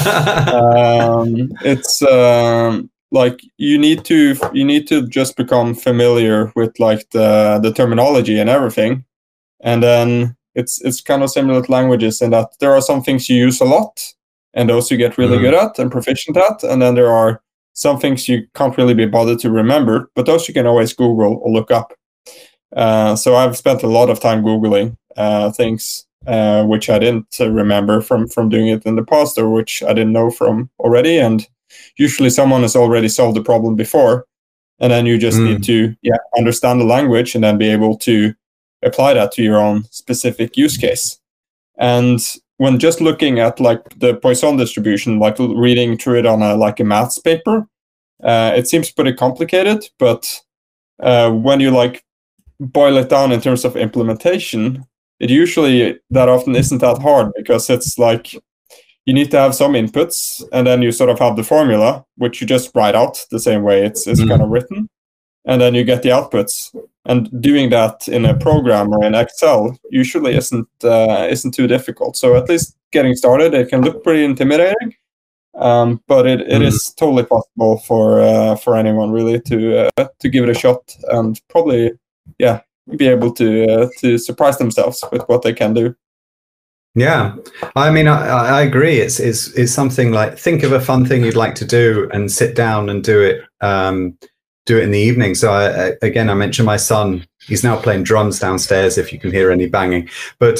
It's you need to just become familiar with the terminology and everything, and then it's kind of similar to languages in that there are some things you use a lot, and those you get really good at and proficient at, and then there are some things you can't really be bothered to remember, but those you can always Google or look up. So I've spent a lot of time Googling things which I didn't remember from doing it in the past, or which I didn't know from already. And usually someone has already solved the problem before, and then you just need to understand the language and then be able to apply that to your own specific use case. And when just looking at the Poisson distribution, reading through it on a maths paper, it seems pretty complicated. But when you boil it down in terms of implementation, it usually that often isn't that hard, because it's you need to have some inputs, and then you sort of have the formula, which you just write out the same way it's kind of written, and then you get the outputs. And doing that in a program or in Excel usually isn't too difficult. So at least getting started, it can look pretty intimidating, but it is totally possible for anyone really to give it a shot, and probably be able to surprise themselves with what they can do. Yeah, I mean, I agree. It's something think of a fun thing you'd like to do and sit down and do it in the evening. So I mentioned my son. He's now playing drums downstairs, if you can hear any banging. But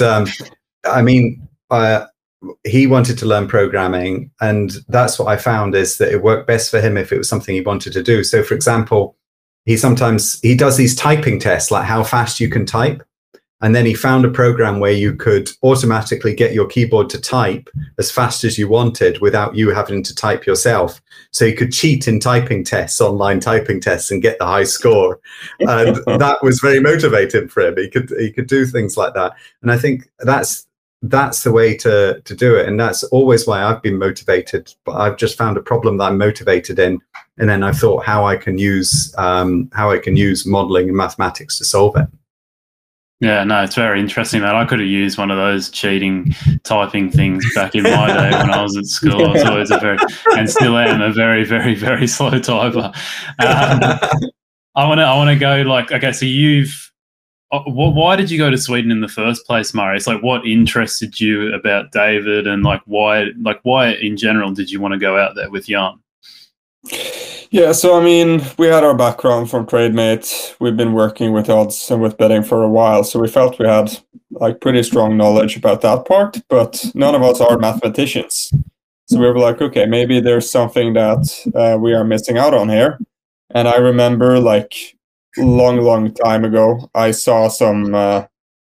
he wanted to learn programming, and that's what I found is that it worked best for him if it was something he wanted to do. So, for example, he does these typing tests, like how fast you can type. And then he found a program where you could automatically get your keyboard to type as fast as you wanted without you having to type yourself. So you could cheat in typing tests, online typing tests, and get the high score. And that was very motivating for him. He could do things like that. And I think that's the way to do it. And that's always why I've been motivated. But I've just found a problem that I'm motivated in. And then I thought how I can use modeling and mathematics to solve it. Yeah, no, it's very interesting, man. I could have used one of those cheating typing things back in my day when I was at school. I was always and still am a very, very, very slow typer. I want to go okay, so why did you go to Sweden in the first place, Marius? What interested you about David, and why in general did you want to go out there with Jan? Yeah, so we had our background from TradeMate. We've been working with odds and with betting for a while, so we felt we had pretty strong knowledge about that part, but none of us are mathematicians. So we were okay, maybe there's something that we are missing out on here. And I remember long time ago, I saw some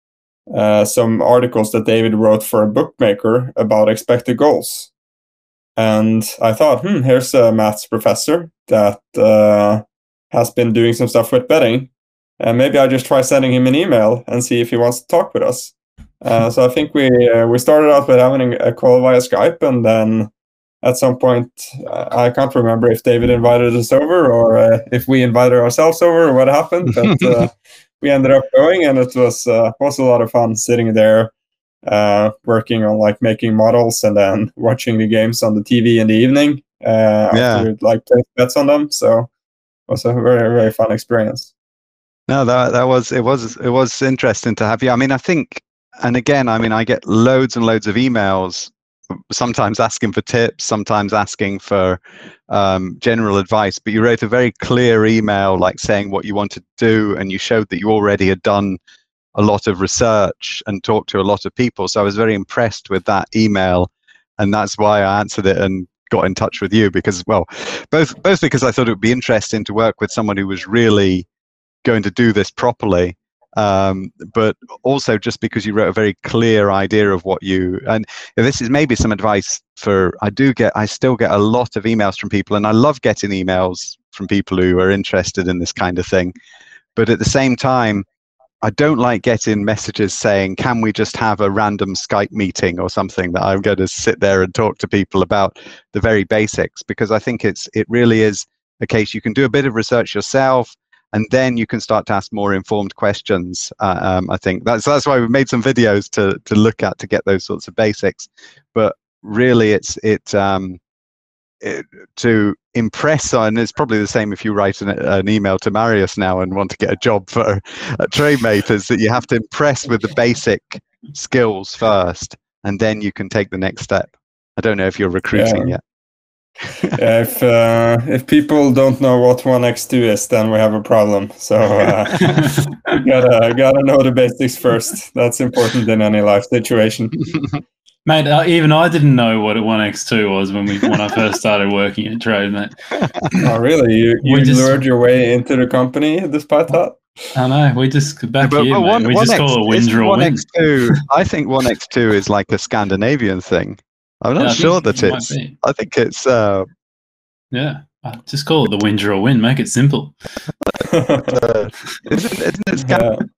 some articles that David wrote for a bookmaker about expected goals. And I thought, here's a maths professor that has been doing some stuff with betting. And maybe I just try sending him an email and see if he wants to talk with us. So I think we started out with having a call via Skype, and then at some point, I can't remember if David invited us over or if we invited ourselves over or what happened. But we ended up going, and it was a lot of fun sitting there, working on like making models and then watching the games on the TV in the evening after like playing bets on them. So it was a very, very fun experience. No, it was interesting to have you. I mean, I think, and again, I mean, I get loads and loads of emails, sometimes asking for tips, sometimes asking for general advice, but you wrote a very clear email, like saying what you wanted to do, and you showed that you already had done a lot of research and talked to a lot of people. So I was very impressed with that email, and that's why I answered it and got in touch with you, because, well, both because I thought it would be interesting to work with someone who was really going to do this properly, but also just because you wrote a very clear idea of what you, and this is maybe some advice for, I still get a lot of emails from people, and I love getting emails from people who are interested in this kind of thing, but at the same time, I don't like getting messages saying, can we just have a random Skype meeting or something, that I'm going to sit there and talk to people about the very basics, because I think it really is a case you can do a bit of research yourself, and then you can start to ask more informed questions. I think that's why we've made some videos to look at, to get those sorts of basics. But really, to impress on, it's probably the same if you write an email to Marius now and want to get a job for a TradeMate, is that you have to impress with the basic skills first, and then you can take the next step. I don't know if you're recruiting yet. If people don't know what 1x2 is, then we have a problem. So gotta know the basics first. That's important in any life situation. Mate, even I didn't know what a 1x2 was when I first started working at TradeMate. Oh, really? You lured your way into the company despite that? I know. We just call it WinDraw Win. I think 1x2 is like a Scandinavian thing. I'm not sure that it's. I think it's. Just call it the WinDraw Win. Make it simple. Isn't it?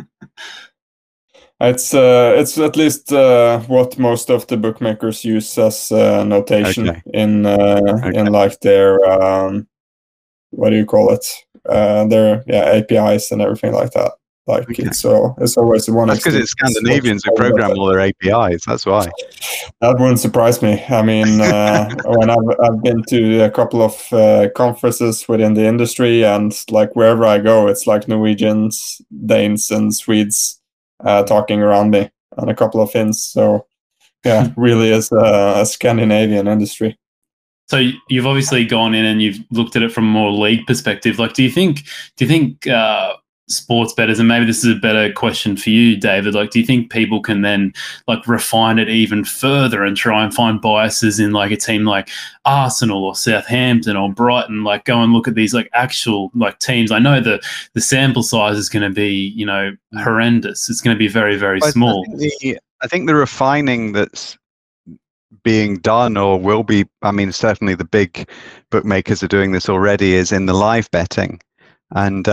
It's at least what most of the bookmakers use as notation in like their what do you call it? Their APIs and everything like that. Like it's always one. That's because it's Scandinavians who program all their APIs. That's why. That wouldn't surprise me. I mean, when I've been to a couple of conferences within the industry, and like wherever I go, it's like Norwegians, Danes, and Swedes talking around me, and a couple of Finns. So yeah, really is a Scandinavian industry. So you've obviously gone in and you've looked at it from a more league perspective. Like, do you think sports bettors, and maybe this is a better question for you, David, like, do you think people can then like refine it even further and try and find biases in like a team like Arsenal or Southampton or Brighton, like go and look at these like actual like teams? I know the sample size is going to be, horrendous. It's going to be very, very small. I think the refining that's being done or will be, I mean, certainly the big bookmakers are doing this already, is in the live betting. And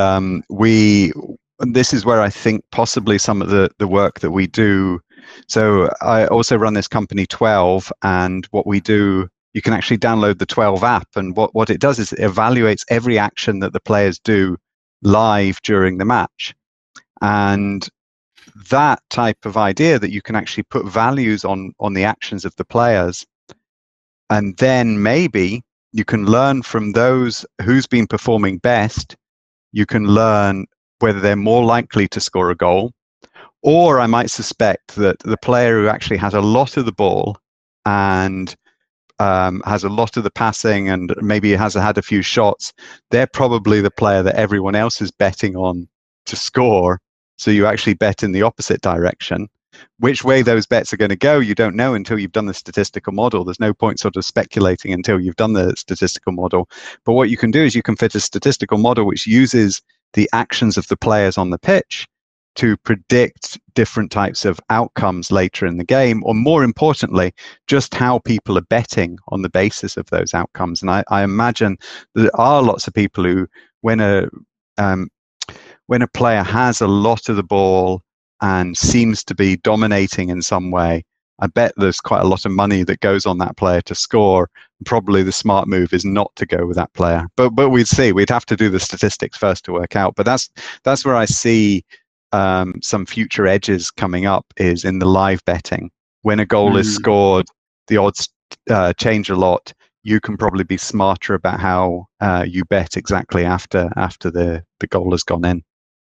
this is where I think possibly some of the work that we do. So I also run this company 12, and what we do, you can actually download the 12 app, and what it does is it evaluates every action that the players do live during the match. And that type of idea, that you can actually put values on the actions of the players, and then maybe you can learn from those who's been performing best. You can learn whether they're more likely to score a goal, or I might suspect that the player who actually has a lot of the ball and has a lot of the passing and maybe has had a few shots, they're probably the player that everyone else is betting on to score. So you actually bet in the opposite direction. Which way those bets are going to go, you don't know until you've done the statistical model. There's no point sort of speculating until you've done the statistical model. But what you can do is you can fit a statistical model which uses the actions of the players on the pitch, to predict different types of outcomes later in the game, or more importantly, just how people are betting on the basis of those outcomes. And I imagine there are lots of people who, when a player has a lot of the ball and seems to be dominating in some way, I bet there's quite a lot of money that goes on that player to score. Probably the smart move is not to go with that player. But we'd see. We'd have to do the statistics first to work out. But that's where I see some future edges coming up, is in the live betting. When a goal is scored, the odds change a lot. You can probably be smarter about how you bet exactly after the goal has gone in.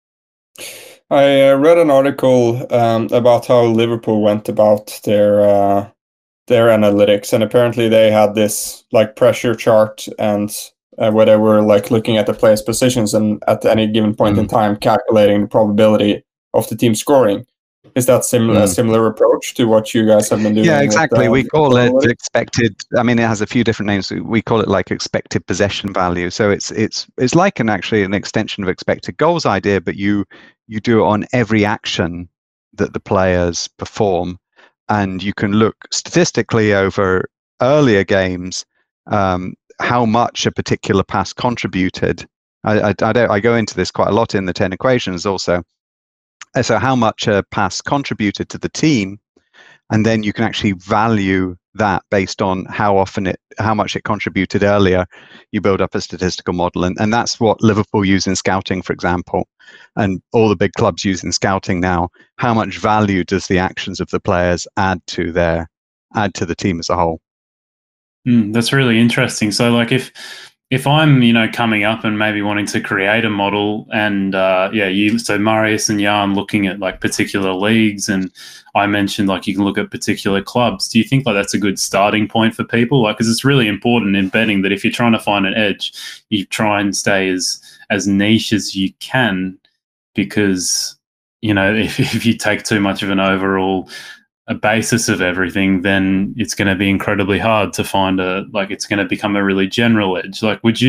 I read an article about how Liverpool went about their analytics, and apparently they had this like pressure chart, and where they were like looking at the players' positions and at any given point in time calculating the probability of the team scoring. Is that a similar approach to what you guys have been doing? Yeah, exactly. We call it expected. I mean, it has a few different names. We call it like expected possession value. So it's like an extension of expected goals idea, but you do it on every action that the players perform, and you can look statistically over earlier games how much a particular pass contributed. I go into this quite a lot in the 10 equations also. So how much a pass contributed to the team, and then you can actually value that based on how much it contributed earlier. You build up a statistical model, and that's what Liverpool use in scouting, for example, and all the big clubs use in scouting now. How much value does the actions of the players add to the team as a whole? That's really interesting. So, like, if I'm, coming up and maybe wanting to create a model, and so Marius and Jan looking at like particular leagues, and I mentioned like you can look at particular clubs. Do you think like that's a good starting point for people? Like, because it's really important in betting that if you're trying to find an edge, you try and stay as niche as you can, because if you take too much of an overall a basis of everything, then it's going to be incredibly hard to find it's going to become a really general edge. Like, would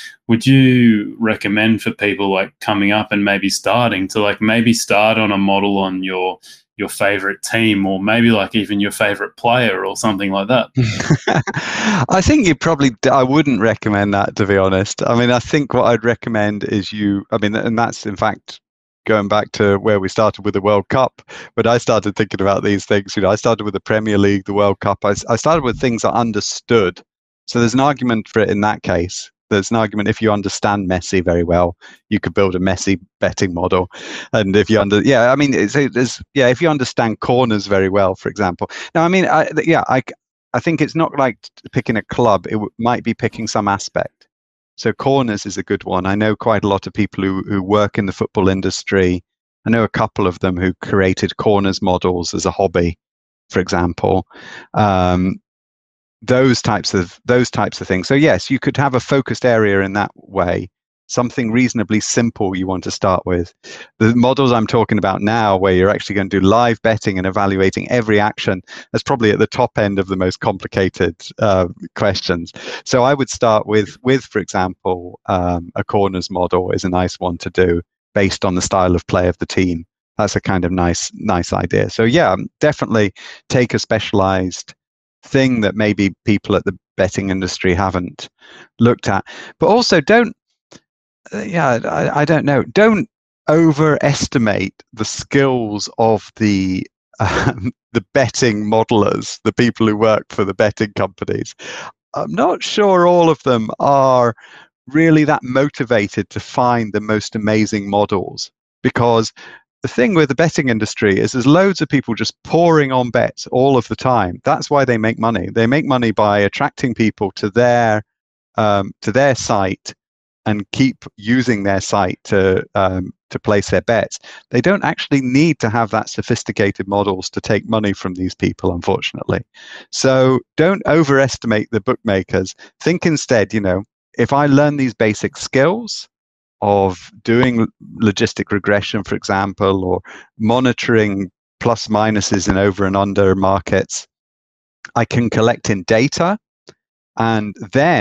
you recommend for people like coming up and maybe starting to like maybe start on a model on your favorite team, or maybe like even your favorite player or something like that? I think I wouldn't recommend that, to be honest. I mean, I think what I'd recommend is and that's in fact going back to where we started with the World Cup. But I started thinking about these things, I started with the Premier League, the World Cup. I started with things I understood. So there's an argument for it in that case. There's an argument if you understand Messi very well, you could build a Messi betting model. And if you if you understand corners very well, for example. Now, I mean, I think it's not like picking a club. It might be picking some aspect. So corners is a good one. I know quite a lot of people who work in the football industry. I know a couple of them who created corners models as a hobby, for example. Those types of things. So yes, you could have a focused area in that way. Something reasonably simple you want to start with. The models I'm talking about now, where you're actually going to do live betting and evaluating every action, that's probably at the top end of the most complicated questions. So I would start with for example, a corners model is a nice one to do based on the style of play of the team. That's a kind of nice idea. So yeah, definitely take a specialized thing that maybe people at the betting industry haven't looked at, but also I don't know. Don't overestimate the skills of the betting modelers, the people who work for the betting companies. I'm not sure all of them are really that motivated to find the most amazing models, because the thing with the betting industry is there's loads of people just pouring on bets all of the time. That's why they make money. They make money by attracting people to their site and keep using their site to place their bets. They don't actually need to have that sophisticated models to take money from these people, unfortunately. So don't overestimate the bookmakers. Think instead, if I learn these basic skills of doing logistic regression, for example, or monitoring plus minuses in over and under markets, I can collect in data, and then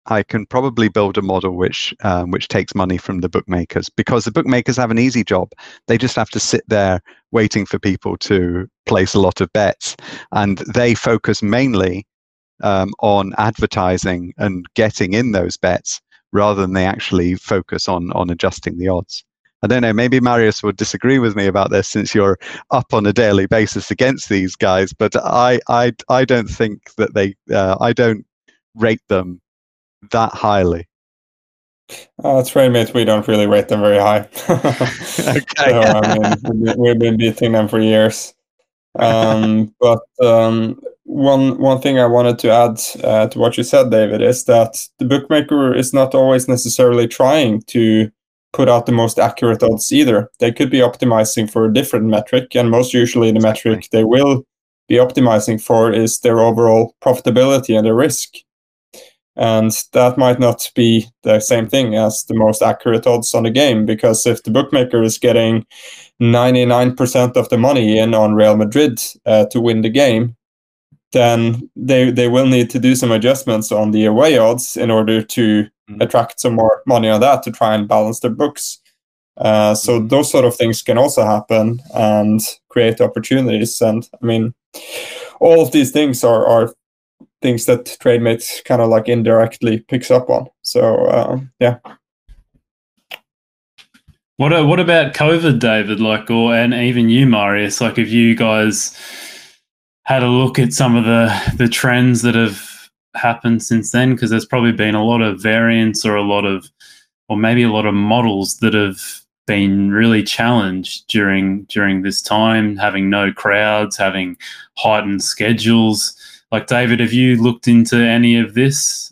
I can probably build a model which takes money from the bookmakers, because the bookmakers have an easy job. They just have to sit there waiting for people to place a lot of bets, and they focus mainly on advertising and getting in those bets rather than they actually focus on adjusting the odds. I don't know, maybe Marius would disagree with me about this since you're up on a daily basis against these guys, but I don't think that I don't rate them that highly. TradeMate, we don't really rate them very high. Okay. So, I mean, we've been beating them for years. But one thing I wanted to add to what you said, David, is that the bookmaker is not always necessarily trying to put out the most accurate odds either. They could be optimizing for a different metric, and most usually the metric they will be optimizing for is their overall profitability and the risk. And that might not be the same thing as the most accurate odds on the game, because if the bookmaker is getting 99% of the money in on Real Madrid to win the game, then they will need to do some adjustments on the away odds in order to attract some more money on that to try and balance their books. So those sort of things can also happen and create opportunities. And I mean, all of these things are things that TradeMate kind of like indirectly picks up on. So yeah. What about COVID, David? And even you, Marius? Like, if you guys had a look at some of the trends that have happened since then, because there's probably been a lot of variants or maybe a lot of models that have been really challenged during this time, having no crowds, having heightened schedules. Like, David, have you looked into any of this?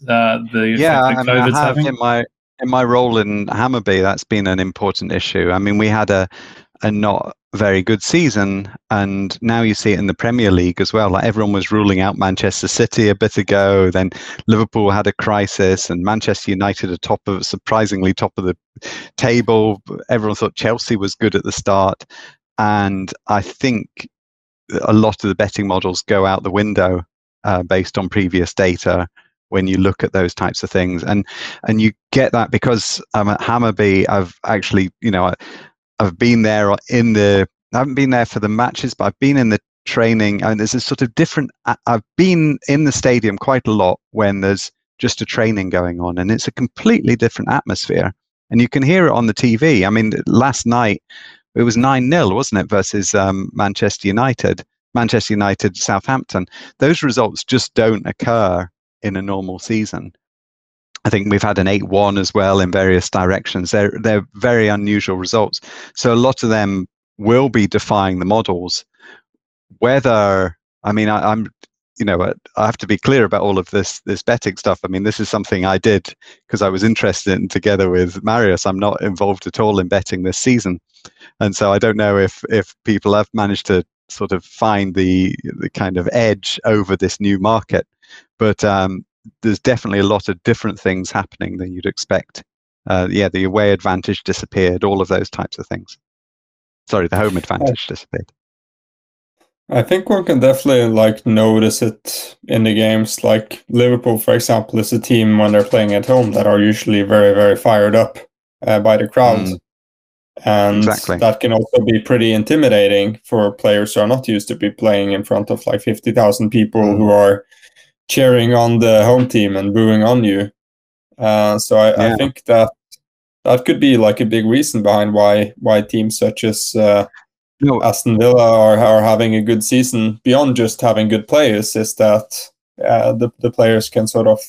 COVID's I have having? in my role in Hammarby, that's been an important issue. I mean, we had a not very good season, and now you see it in the Premier League as well. Like, everyone was ruling out Manchester City a bit ago, then Liverpool had a crisis, and Manchester United are surprisingly top of the table. Everyone thought Chelsea was good at the start, and I think a lot of the betting models go out the window based on previous data when you look at those types of things, and you get that because I'm at Hammarby. I've actually, I've been there I haven't been there for the matches, but I've been in the training, and there's a sort of different. I've been in the stadium quite a lot when there's just a training going on, and it's a completely different atmosphere, and you can hear it on the TV. I mean, last night it was 9-0, wasn't it, versus Manchester United, Southampton. Those results just don't occur in a normal season. I think we've had an 8-1 as well in various directions. They're very unusual results. So a lot of them will be defying the models. Whether, I mean, I have to be clear about all of this betting stuff. I mean, this is something I did because I was interested in together with Marius. I'm not involved at all in betting this season. And so I don't know if people have managed to sort of find the kind of edge over this new market. But there's definitely a lot of different things happening than you'd expect. The away advantage disappeared, all of those types of things. Sorry, the home advantage disappeared. I think one can definitely notice it in the games. Like Liverpool, for example, is a team when they're playing at home that are usually very, very fired up by the crowd. And exactly. That can also be pretty intimidating for players who are not used to be playing in front of 50,000 people who are cheering on the home team and booing on you. So I think that could be a big reason behind why teams such as Aston Villa are having a good season beyond just having good players, is that the players can sort of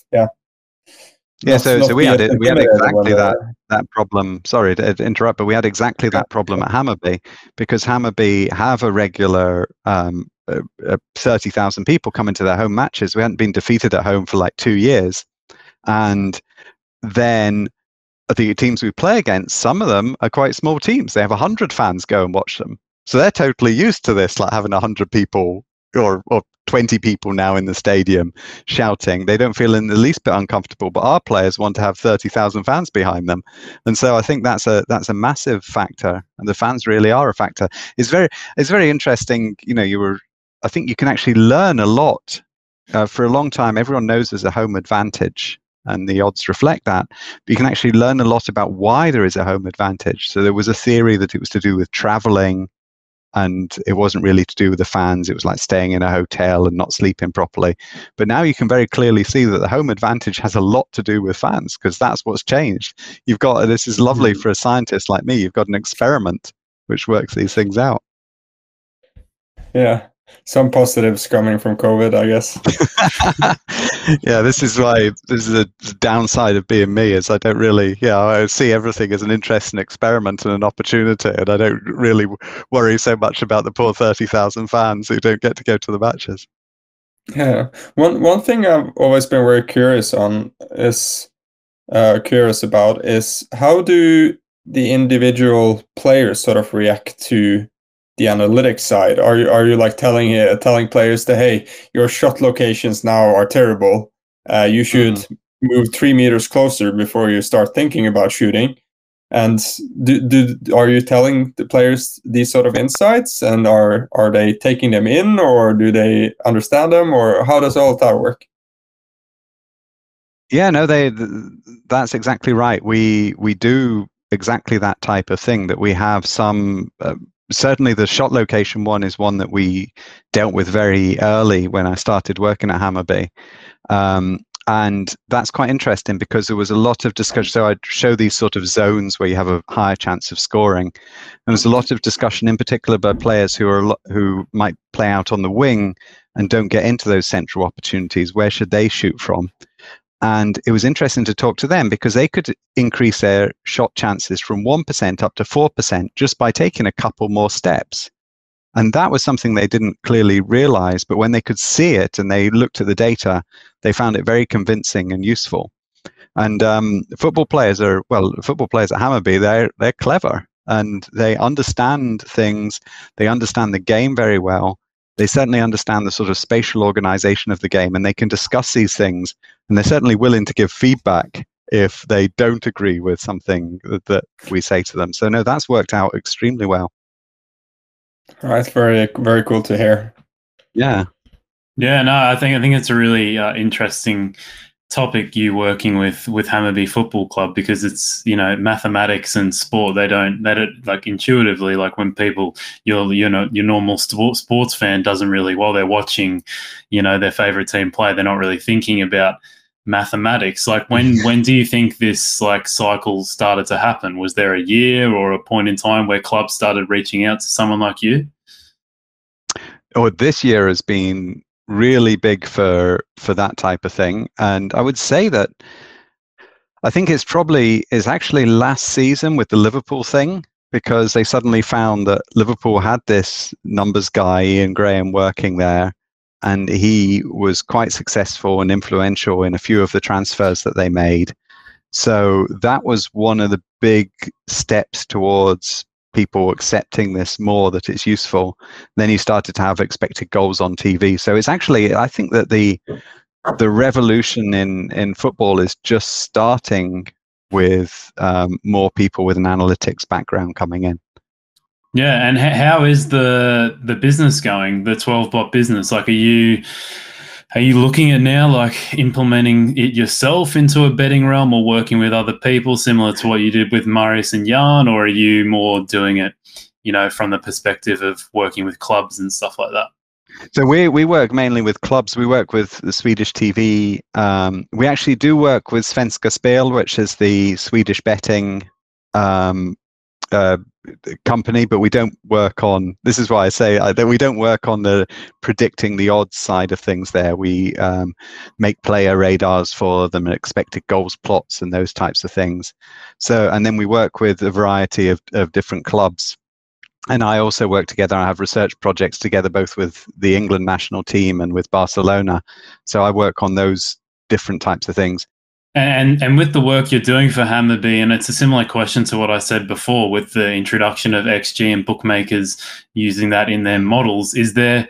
So we had exactly that problem. Sorry to interrupt, but we had exactly that problem at Hammarby, because Hammarby have a regular 30,000 people coming to their home matches. We hadn't been defeated at home for 2 years, and then the teams we play against, some of them are quite small teams. They have 100 fans go and watch them, so they're totally used to this, having 100 people or 20 people now in the stadium shouting. They don't feel in the least bit uncomfortable, but our players want to have 30,000 fans behind them, and so I think that's a massive factor, and the fans really are a factor. It's very interesting. I think you can actually learn a lot. For a long time, everyone knows there's a home advantage, and the odds reflect that. But you can actually learn a lot about why there is a home advantage. So there was a theory that it was to do with traveling, and it wasn't really to do with the fans. It was like staying in a hotel and not sleeping properly. But now you can very clearly see that the home advantage has a lot to do with fans, because that's what's changed. You've got, this is lovely for a scientist like me, you've got an experiment which works these things out. Yeah, some positives coming from COVID, I guess. Yeah, this is why, this is a downside of being me, is I don't really, I see everything as an interesting experiment and an opportunity, and I don't really worry so much about the poor 30,000 fans who don't get to go to the matches. Yeah, one thing I've always been very curious about is how do the individual players sort of react to the analytics side? Are you like telling players that, hey, your shot locations now are terrible, you should move 3 meters closer before you start thinking about shooting? And are you telling the players these sort of insights, and are they taking them in, or do they understand them, or how does all that work? Yeah, no, that's exactly right. We do exactly that type of thing, that we have some, certainly the shot location one is one that we dealt with very early when I started working at Hammarby. And that's quite interesting because there was a lot of discussion. So I'd show these sort of zones where you have a higher chance of scoring. And there's a lot of discussion in particular by players who might play out on the wing and don't get into those central opportunities. Where should they shoot from? And it was interesting to talk to them because they could increase their shot chances from 1% up to 4% just by taking a couple more steps. And that was something they didn't clearly realize, but when they could see it and they looked at the data, they found it very convincing and useful. And football players at Hammarby, they're clever and they understand things. They understand the game very well. They certainly understand the sort of spatial organization of the game, and they can discuss these things, and they're certainly willing to give feedback if they don't agree with something that we say to them. So no, that's worked out extremely well. All right, very, very cool to hear. Yeah. Yeah, no, I think it's a really interesting topic, you working with Hammarby Football Club, because it's, mathematics and sport, they don't like intuitively, like when people, your normal sports fan doesn't really, while they're watching their favorite team play, they're not really thinking about mathematics. Like when do you think this like cycle started to happen? Was there a year or a point in time where clubs started reaching out to someone like you? This year has been really big for that type of thing, and I would say that I think it's actually last season with the Liverpool thing, because they suddenly found that Liverpool had this numbers guy, Ian Graham, working there, and he was quite successful and influential in a few of the transfers that they made. So that was one of the big steps towards people accepting this more, that it's useful. Then you started to have expected goals on TV. So it's actually, I think that the revolution in football is just starting with more people with an analytics background coming in. Yeah, and how is the business going, the 12Bot business? Like, are you looking at now like implementing it yourself into a betting realm, or working with other people similar to what you did with Marius and Jan, or are you more doing it, from the perspective of working with clubs and stuff like that? So we work mainly with clubs. We work with the Swedish TV. We actually do work with Svenska Spel, which is the Swedish betting company, but we don't work on, this is why I say that we don't work on the predicting the odds side of things there. We make player radars for them and expected goals plots and those types of things. So, and then we work with a variety of different clubs. And I also work together. I have research projects together, both with the England national team and with Barcelona. So I work on those different types of things. And with the work you're doing for Hammarby, and it's a similar question to what I said before with the introduction of XG and bookmakers using that in their models, is it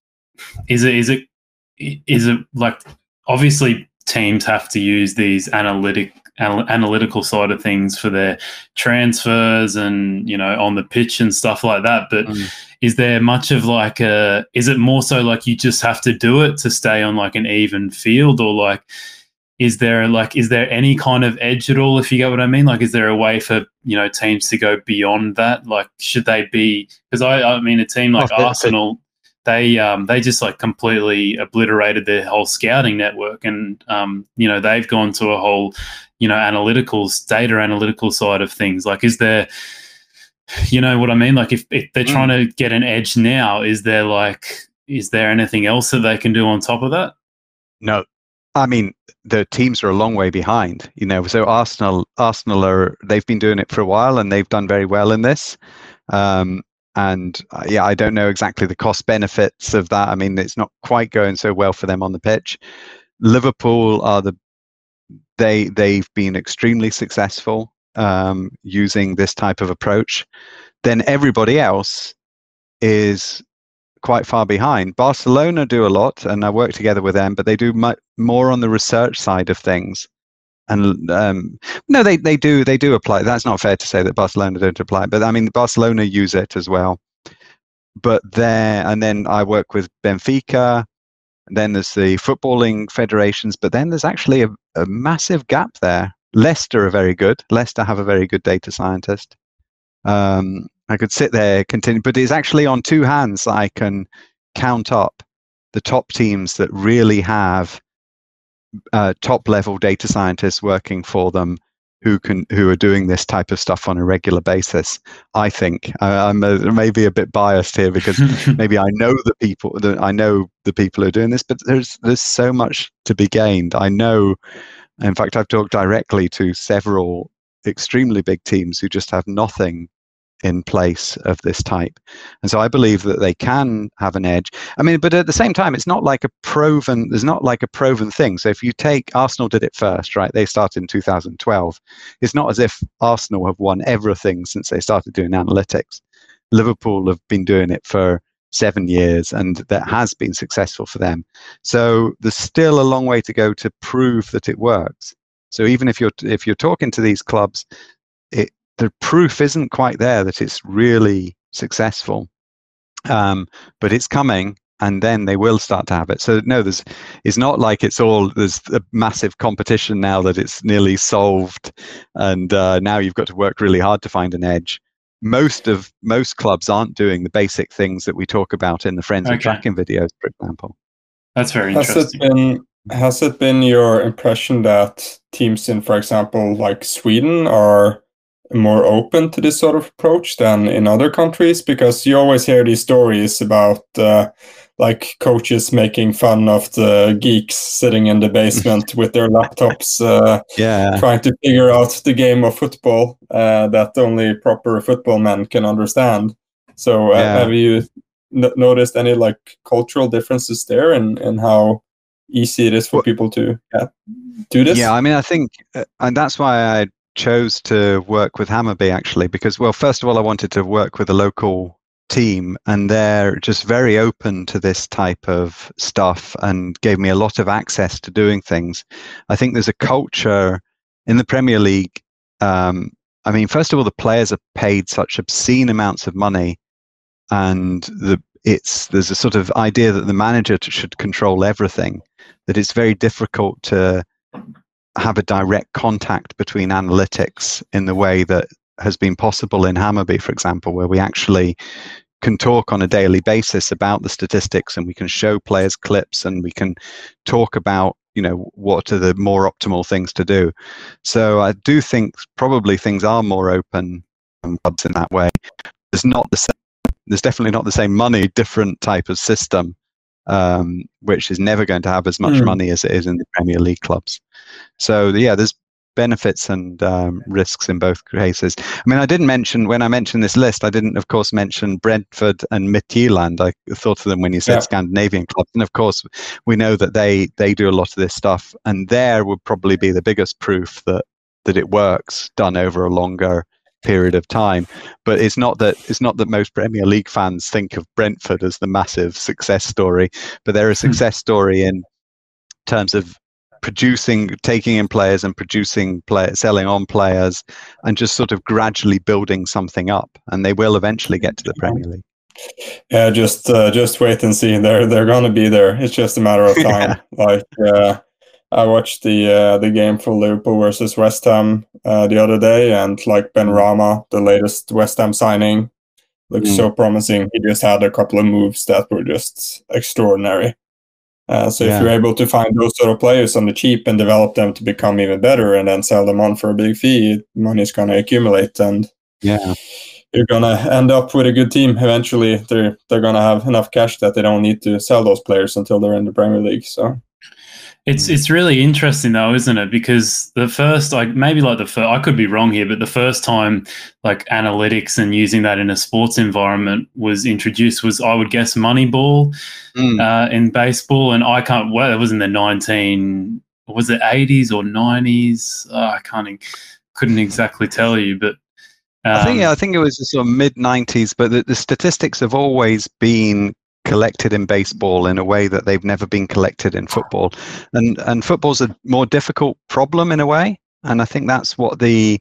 like, obviously teams have to use these analytical side of things for their transfers and on the pitch and stuff like that, but is there much of like is it more so like you just have to do it to stay on like an even field, or like is there any kind of edge at all, if you get what I mean? Like, is there a way for, teams to go beyond that? Like, should they be, because I mean, a team like Arsenal, they just like completely obliterated their whole scouting network, and they've gone to a whole data analytical side of things. Like, is there, you know what I mean? Like, if they're trying to get an edge now, is there anything else that they can do on top of that? No, I mean, the teams are a long way behind, so Arsenal they've been doing it for a while, and they've done very well in this. I don't know exactly the cost benefits of that. I mean, it's not quite going so well for them on the pitch. Liverpool they've been extremely successful using this type of approach. Then everybody else is quite far behind. Barcelona do a lot, and I work together with them, but they do more on the research side of things. And no, they do apply. That's not fair to say that Barcelona don't apply, but I mean, Barcelona use it as well. But then I work with Benfica. And then there's the footballing federations, but then there's actually a massive gap there. Leicester are very good. Leicester have a very good data scientist. I could sit there, continue, but it's actually on two hands that I can count up the top teams that really have top level data scientists working for them who are doing this type of stuff on a regular basis. I think I'm maybe a bit biased here because maybe I know the people who are doing this, but there's so much to be gained. I know, in fact, I've talked directly to several extremely big teams who just have nothing in place of this type, and so I believe that they can have an edge. I mean, but at the same time, there's not like a proven thing. So if you take Arsenal, did it first, right? They started in 2012. It's not as if Arsenal have won everything since they started doing analytics. Liverpool have been doing it for 7 years, and that has been successful for them. So there's still a long way to go to prove that it works. So even if you're talking to these clubs, the proof isn't quite there that it's really successful, but it's coming, and then they will start to have it. So no, it's not like there's a massive competition now that it's nearly solved, and now you've got to work really hard to find an edge. Most clubs aren't doing the basic things that we talk about in the Friends of Tracking videos, for example. That's very interesting. Has it been your impression that teams in, for example, like Sweden are more open to this sort of approach than in other countries? Because you always hear these stories about like coaches making fun of the geeks sitting in the basement with their laptops trying to figure out the game of football that only proper football men can understand. So have you noticed any like cultural differences there in how easy it is for people to do this? Yeah, I mean, I think, and that's why I chose to work with Hammarby, actually, because, well, first of all, I wanted to work with a local team, and they're just very open to this type of stuff and gave me a lot of access to doing things. I think there's a culture in the Premier League. I mean, first of all, the players are paid such obscene amounts of money, and there's a sort of idea that the manager should control everything, that it's very difficult to have a direct contact between analytics in the way that has been possible in Hammarby, for example, where we actually can talk on a daily basis about the statistics, and we can show players clips, and we can talk about, what are the more optimal things to do. So I do think probably things are more open in that way. There's definitely not the same money, different type of system, which is never going to have as much money as it is in the Premier League clubs. So yeah, there's benefits and risks in both cases. I mean, I didn't mention, when I mentioned this list, I didn't, of course, mention Brentford and Midtjylland. I thought of them when you said Scandinavian clubs. And of course, we know that they do a lot of this stuff. And there would probably be the biggest proof that it works, done over a longer period of time. But it's not that most Premier League fans think of Brentford as the massive success story, but they're a success story in terms of taking in players and selling on players, and just sort of gradually building something up, and they will eventually get to the Premier League. Yeah, just wait and see. They're going to be there. It's just a matter of time. I watched the game for Liverpool versus West Ham the other day, and like Ben Rama, the latest West Ham signing, looks so promising. He just had a couple of moves that were just extraordinary. So if you're able to find those sort of players on the cheap and develop them to become even better, and then sell them on for a big fee, money's going to accumulate, and you're going to end up with a good team. Eventually, they're going to have enough cash that they don't need to sell those players until they're in the Premier League. So it's really interesting though, isn't it? Because the first, I could be wrong here, but the first time like analytics and using that in a sports environment was introduced was, I would guess, Moneyball in baseball. And it was in the 80s or 90s? Couldn't exactly tell you, but I think it was the sort of mid-90s, but the statistics have always been collected in baseball in a way that they've never been collected in football, and football's a more difficult problem in a way, and I think that's what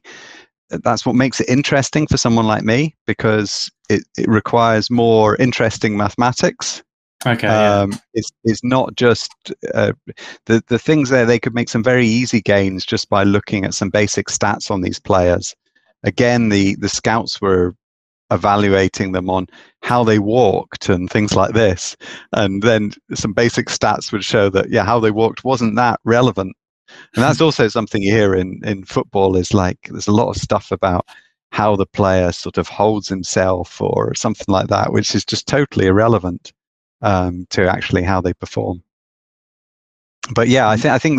makes it interesting for someone like me, because it requires more interesting mathematics. Okay. It's not just the things there. They could make some very easy gains just by looking at some basic stats on these players. Again, the scouts were evaluating them on how they walked and things like this, and then some basic stats would show that how they walked wasn't that relevant. And that's also something you hear in football, is like there's a lot of stuff about how the player sort of holds himself or something like that, which is just totally irrelevant to actually how they perform. But I think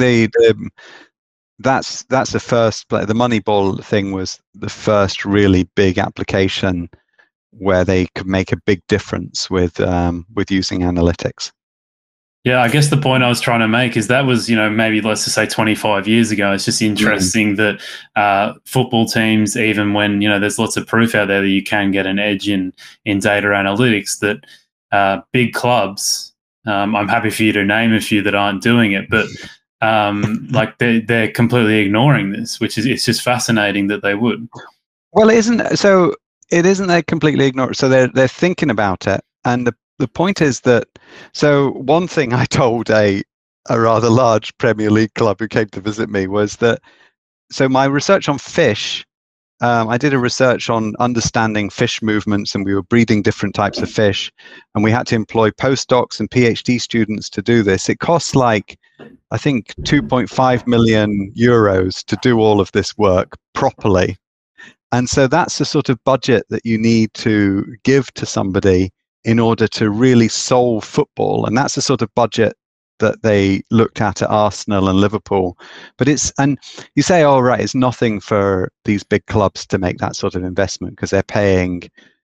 that's the first. The Moneyball thing was the first really big application where they could make a big difference with using analytics. Yeah, I guess the point I was trying to make is that was, maybe let's just say 25 years ago. It's just interesting that football teams, even when, there's lots of proof out there that you can get an edge in data analytics, that big clubs, I'm happy for you to name a few that aren't doing it, but like they're completely ignoring this, which is, it's just fascinating that they would. Well, it isn't they completely ignore it. So they're thinking about it, and the point is that, so one thing I told a rather large Premier League club who came to visit me was that, so my research on fish, I did a research on understanding fish movements, and we were breeding different types of fish, and we had to employ postdocs and PhD students to do this. It costs like, I think, 2.5 million euros to do all of this work properly. And so that's the sort of budget that you need to give to somebody in order to really solve football. And that's the sort of budget that they looked at Arsenal and Liverpool. But and you say, oh, right, it's nothing for these big clubs to make that sort of investment because they're paying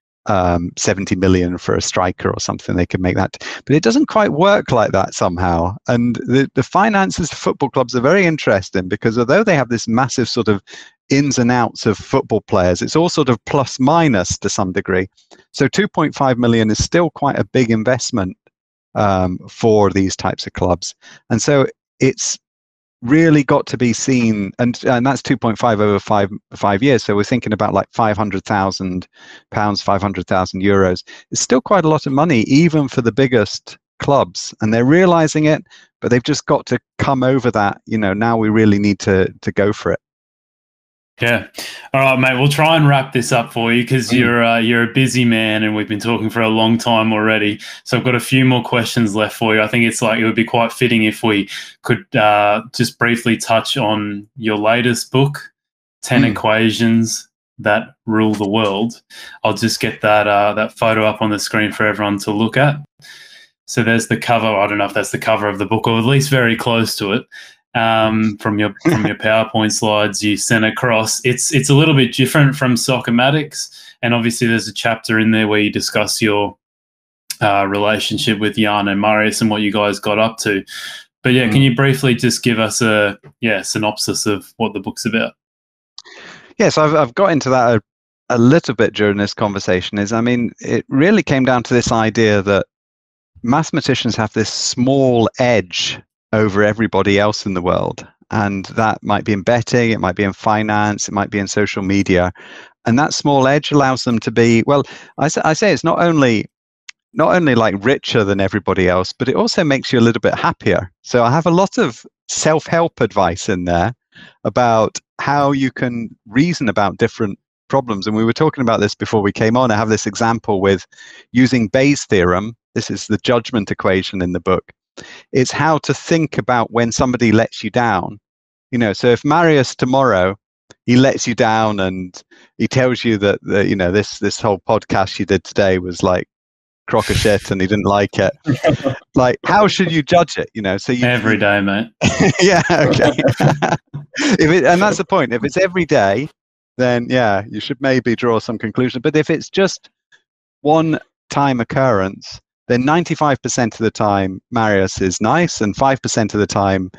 70 million for a striker or something. They could make that. But it doesn't quite work like that somehow. And the finances of football clubs are very interesting, because although they have this massive sort of ins and outs of football players, it's all sort of plus minus to some degree. So 2.5 million is still quite a big investment for these types of clubs. And so it's really got to be seen, and that's 2.5 over five years. So we're thinking about like £500,000, €500,000. It's still quite a lot of money, even for the biggest clubs, and they're realizing it, but they've just got to come over that. Now we really need to go for it. Yeah. All right, mate. We'll try and wrap this up for you, because you're a busy man, and we've been talking for a long time already. So I've got a few more questions left for you. I think it would be quite fitting if we could just briefly touch on your latest book, 10 Equations That Rule the World. I'll just get that photo up on the screen for everyone to look at. So there's the cover. I don't know if that's the cover of the book, or at least very close to it. From your PowerPoint slides you sent across. It's a little bit different from Soccermatics, and obviously there's a chapter in there where you discuss your relationship with Jan and Marius and what you guys got up to. But can you briefly just give us a synopsis of what the book's about? Yes, I've got into that a little bit during this conversation. It really came down to this idea that mathematicians have this small edge over everybody else in the world, and that might be in betting, it might be in finance, it might be in social media, and that small edge allows them to be, well, I say it's not only like richer than everybody else, but it also makes you a little bit happier. So I have a lot of self-help advice in there about how you can reason about different problems. And we were talking about this before we came on. I have this example with using Bayes' theorem. This is the judgment equation in the book. It's how to think about when somebody lets you down. You know, so if Marius tomorrow, he lets you down and he tells you that this whole podcast you did today was like crock of shit and he didn't like it. Like, how should you judge it? You know, so you every day, mate. Yeah, okay. And that's the point. If it's every day, then yeah, you should maybe draw some conclusion. But if it's just one time occurrence, then 95% of the time Marius is nice, and 5% of the time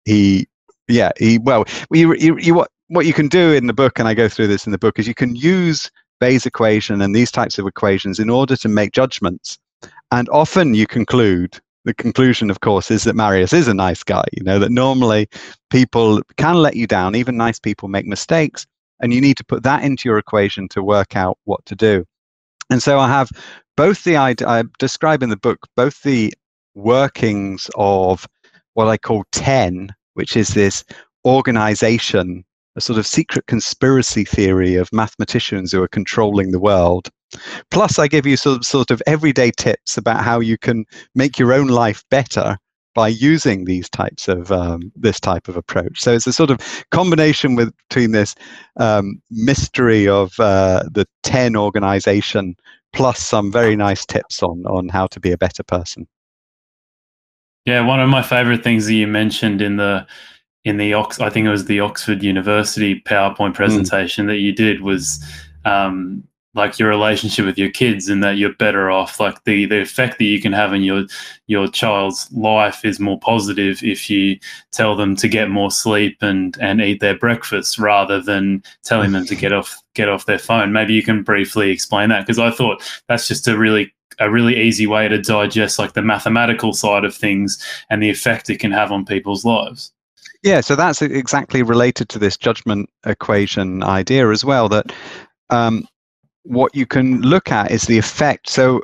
what you can do in the book, and I go through this in the book, is you can use Bayes' equation and these types of equations in order to make judgments. And often you conclude, the conclusion, of course, is that Marius is a nice guy. You know, that normally people can let you down, even nice people make mistakes, and you need to put that into your equation to work out what to do. And so I have both I describe in the book both the workings of what I call 10, which is this organization, a sort of secret conspiracy theory of mathematicians who are controlling the world. Plus, I give you sort of everyday tips about how you can make your own life better by using these types of this type of approach. So it's a sort of combination between this mystery of the 10 organization plus some very nice tips on how to be a better person. Yeah, one of my favorite things that you mentioned in the I think it was the Oxford University PowerPoint presentation that you did was like your relationship with your kids, and that you're better off. Like the effect that you can have in your child's life is more positive if you tell them to get more sleep and eat their breakfast rather than telling them to get off their phone. Maybe you can briefly explain that, because I thought that's just a really easy way to digest like the mathematical side of things and the effect it can have on people's lives. Yeah, so that's exactly related to this judgment equation idea as well, that what you can look at is the effect. So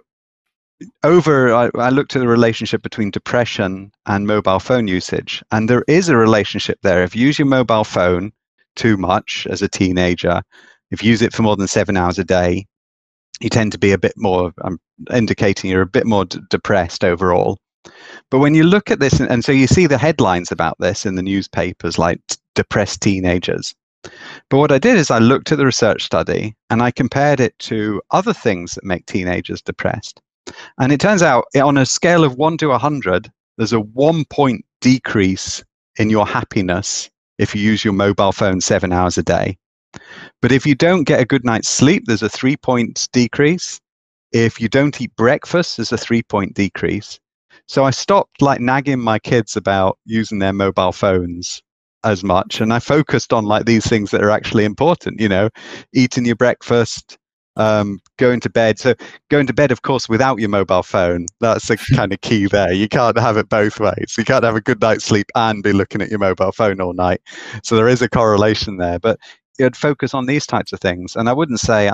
I looked at the relationship between depression and mobile phone usage, and there is a relationship there. If you use your mobile phone too much as a teenager, if you use it for more than 7 hours a day, you tend to be a bit more, indicating you're a bit more depressed overall. But when you look at this, and so you see the headlines about this in the newspapers, like depressed teenagers. But what I did is I looked at the research study and I compared it to other things that make teenagers depressed. And it turns out on a scale of 1 to 100, there's a 1-point decrease in your happiness if you use your mobile phone 7 hours a day. But if you don't get a good night's sleep, there's a 3-point decrease. If you don't eat breakfast, there's a 3-point decrease. So I stopped like nagging my kids about using their mobile phones as much, and I focused on like these things that are actually important, you know, eating your breakfast, going to bed. So going to bed, of course, without your mobile phone, that's the kind of key there. You can't have it both ways. You can't have a good night's sleep and be looking at your mobile phone all night. So there is a correlation there, but you'd focus on these types of things. And I wouldn't say,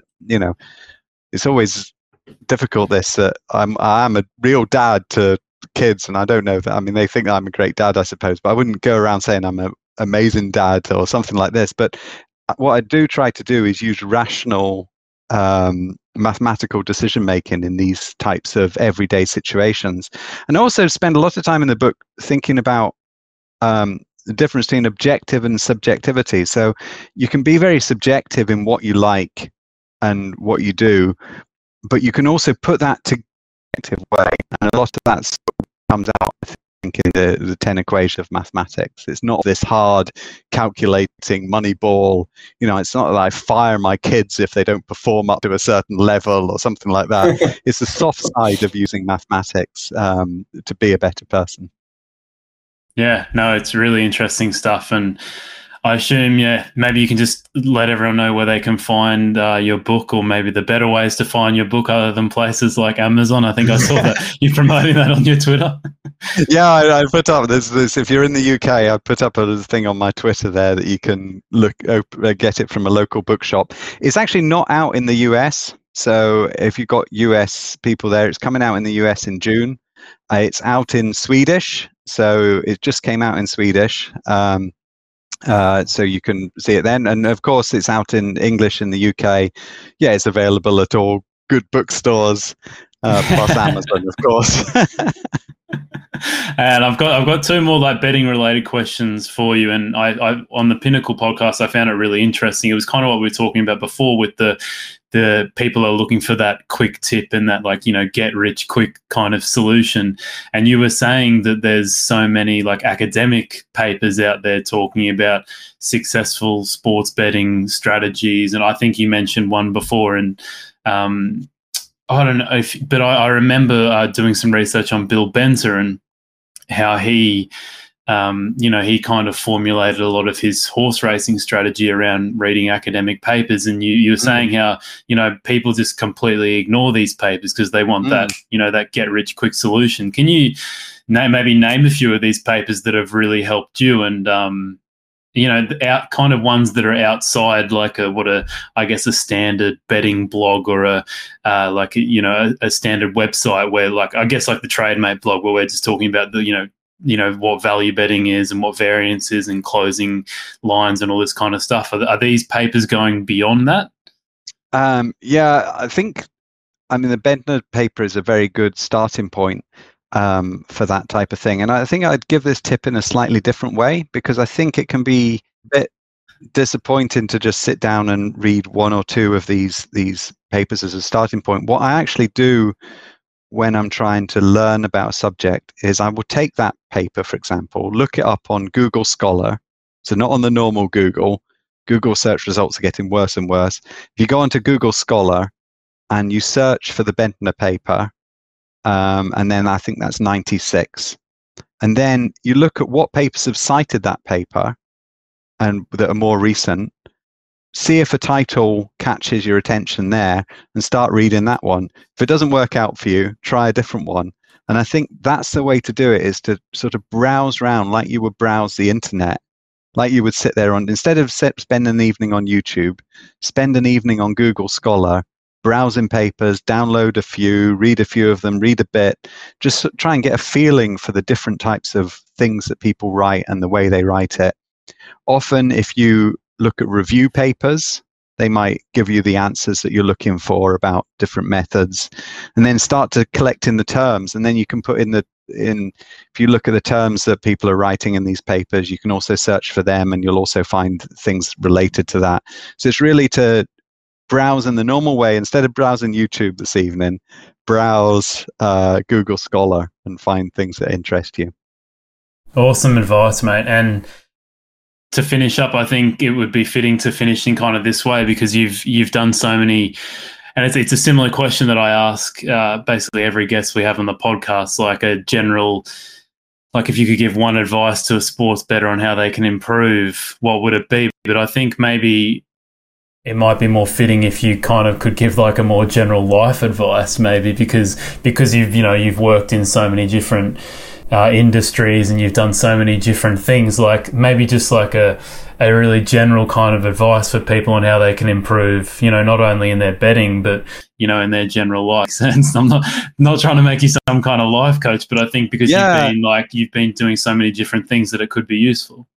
it's always difficult I am a real dad to kids, and I don't know that, I mean, they think that I'm a great dad, I suppose, but I wouldn't go around saying I'm an amazing dad or something like this. But what I do try to do is use rational mathematical decision making in these types of everyday situations, and also spend a lot of time in the book thinking about the difference between objective and subjectivity. So you can be very subjective in what you like and what you do, but you can also put that to objective way, and a lot of that comes out, I think, in the 10 equation of mathematics. It's not this hard calculating Moneyball, it's not that I fire my kids if they don't perform up to a certain level or something like that. It's the soft side of using mathematics to be a better person. Yeah, no, it's really interesting stuff. And I assume, maybe you can just let everyone know where they can find your book, or maybe the better ways to find your book other than places like Amazon. I think I saw that you're promoting that on your Twitter. Yeah, I put up this. If you're in the UK, I put up a thing on my Twitter there that you can get it from a local bookshop. It's actually not out in the US. So if you've got US people there, it's coming out in the US in June. It's out in Swedish So it just came out in Swedish. So you can see it then. And of course, it's out in English in the UK. Yeah, it's available at all good bookstores, plus Amazon, of course. And I've got two more like betting related questions for you. And I on the Pinnacle podcast, I found it really interesting. It was kind of what we were talking about before with the people are looking for that quick tip and that, like, you know, get rich quick kind of solution. And you were saying that there's so many like academic papers out there talking about successful sports betting strategies. And I think you mentioned one before, and I don't know but I remember doing some research on Bill Benzer and how he, he kind of formulated a lot of his horse racing strategy around reading academic papers. And you were saying how, people just completely ignore these papers because they want that, that get rich quick solution. Can you maybe name a few of these papers that have really helped you, and, out kind of ones that are outside like a standard betting blog or a standard website where, like, I guess like the TradeMate blog where we're just talking about the, what value betting is and what variance is and closing lines and all this kind of stuff. Are these papers going beyond that? Yeah, I think, the Bendtner paper is a very good starting point for that type of thing. And I think I'd give this tip in a slightly different way, because I think it can be a bit disappointing to just sit down and read one or two of these papers as a starting point. What I actually do when I'm trying to learn about a subject is I will take that paper, for example, look it up on Google Scholar. So not on the normal Google. Google search results are getting worse and worse. If you go onto Google Scholar and you search for the Bendtner paper, and then I think that's 96. And then you look at what papers have cited that paper and that are more recent, see if a title catches your attention there and start reading that one. If it doesn't work out for you, try a different one. And I think that's the way to do it, is to sort of browse around like you would browse the internet, like you would sit there on, instead of spend an evening on YouTube, spend an evening on Google Scholar, browsing papers, download a few, read a few of them, read a bit, just try and get a feeling for the different types of things that people write and the way they write it. Often, if you look at review papers, they might give you the answers that you're looking for about different methods, and then start to collect in the terms. And then you can put if you look at the terms that people are writing in these papers, you can also search for them, and you'll also find things related to that. So it's really to browse in the normal way. Instead of browsing YouTube this evening, browse Google Scholar and find things that interest you. Awesome advice, mate. And to finish up, I think it would be fitting to finish in kind of this way, because you've done so many, and it's a similar question that I ask basically every guest we have on the podcast, like a general, like if you could give one advice to a sports bettor on how they can improve, what would it be? But I think maybe it might be more fitting if you kind of could give like a more general life advice, maybe, because you've worked in so many different industries and you've done so many different things. Like maybe just like a really general kind of advice for people on how they can improve, not only in their betting, but in their general life. And I'm not trying to make you some kind of life coach, but I think because you've been doing so many different things that it could be useful.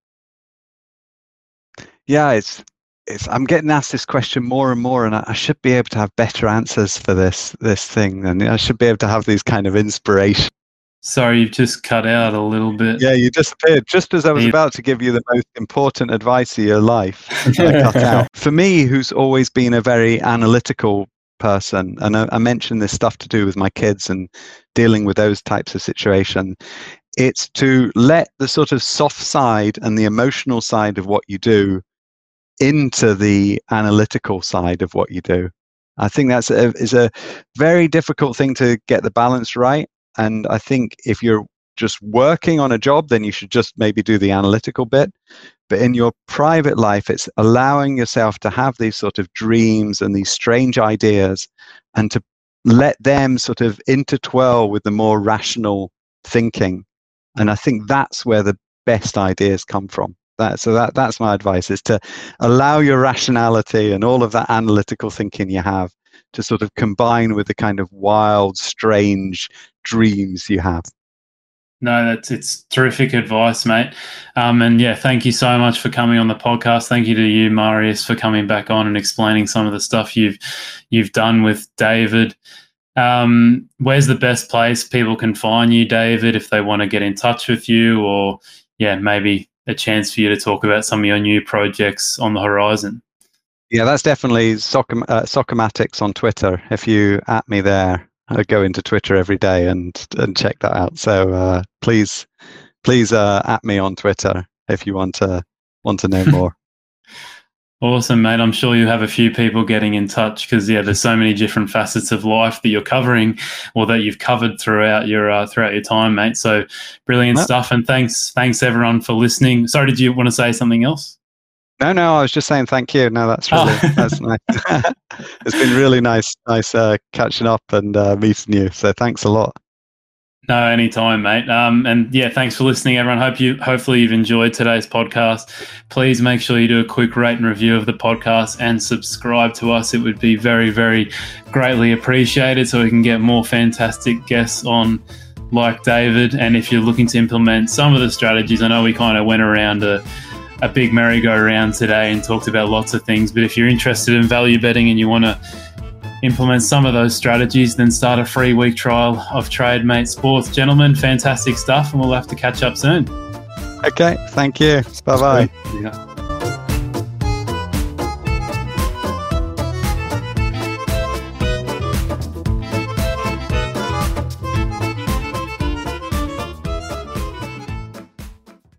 Yeah, I'm getting asked this question more and more, and I should be able to have better answers for this thing, and I should be able to have these kind of inspiration. Sorry, you've just cut out a little bit. Yeah, you disappeared just as I was about to give you the most important advice of your life. I cut out. For me, who's always been a very analytical person, and I mentioned this stuff to do with my kids and dealing with those types of situations, it's to let the sort of soft side and the emotional side of what you do into the analytical side of what you do. I think that's is a very difficult thing to get the balance right. And I think if you're just working on a job, then you should just maybe do the analytical bit. But in your private life, it's allowing yourself to have these sort of dreams and these strange ideas, and to let them sort of intertwine with the more rational thinking. And I think that's where the best ideas come from. That's my advice, is to allow your rationality and all of that analytical thinking you have to sort of combine with the kind of wild, strange dreams you have. No, it's terrific advice, mate. And yeah, thank you so much for coming on the podcast. Thank you to you, Marius, for coming back on and explaining some of the stuff you've done with David. Where's the best place people can find you, David, if they want to get in touch with you, or maybe a chance for you to talk about some of your new projects on the horizon? Yeah, that's definitely Soccermatics on Twitter. If you at me there, I go into Twitter every day and check that out. So please at me on Twitter if you want to know more. Awesome, mate. I'm sure you have a few people getting in touch because there's so many different facets of life that you're covering or that you've covered throughout your time, mate. So brilliant stuff. And thanks everyone for listening. Sorry, did you want to say something else? No, I was just saying thank you. No, that's really that's nice. It's been really nice catching up and meeting you. So thanks a lot. No, anytime, mate. And thanks for listening, everyone. Hopefully you've enjoyed today's podcast. Please make sure you do a quick rate and review of the podcast and subscribe to us. It would be very, very greatly appreciated so we can get more fantastic guests on like David. And if you're looking to implement some of the strategies, I know we kind of went around a big merry-go-round today and talked about lots of things, but if you're interested in value betting and you want to implement some of those strategies, then start a free week trial of TradeMate Sports. Gentlemen, fantastic stuff, and we'll have to catch up soon. Okay, thank you. Bye-bye. Yeah.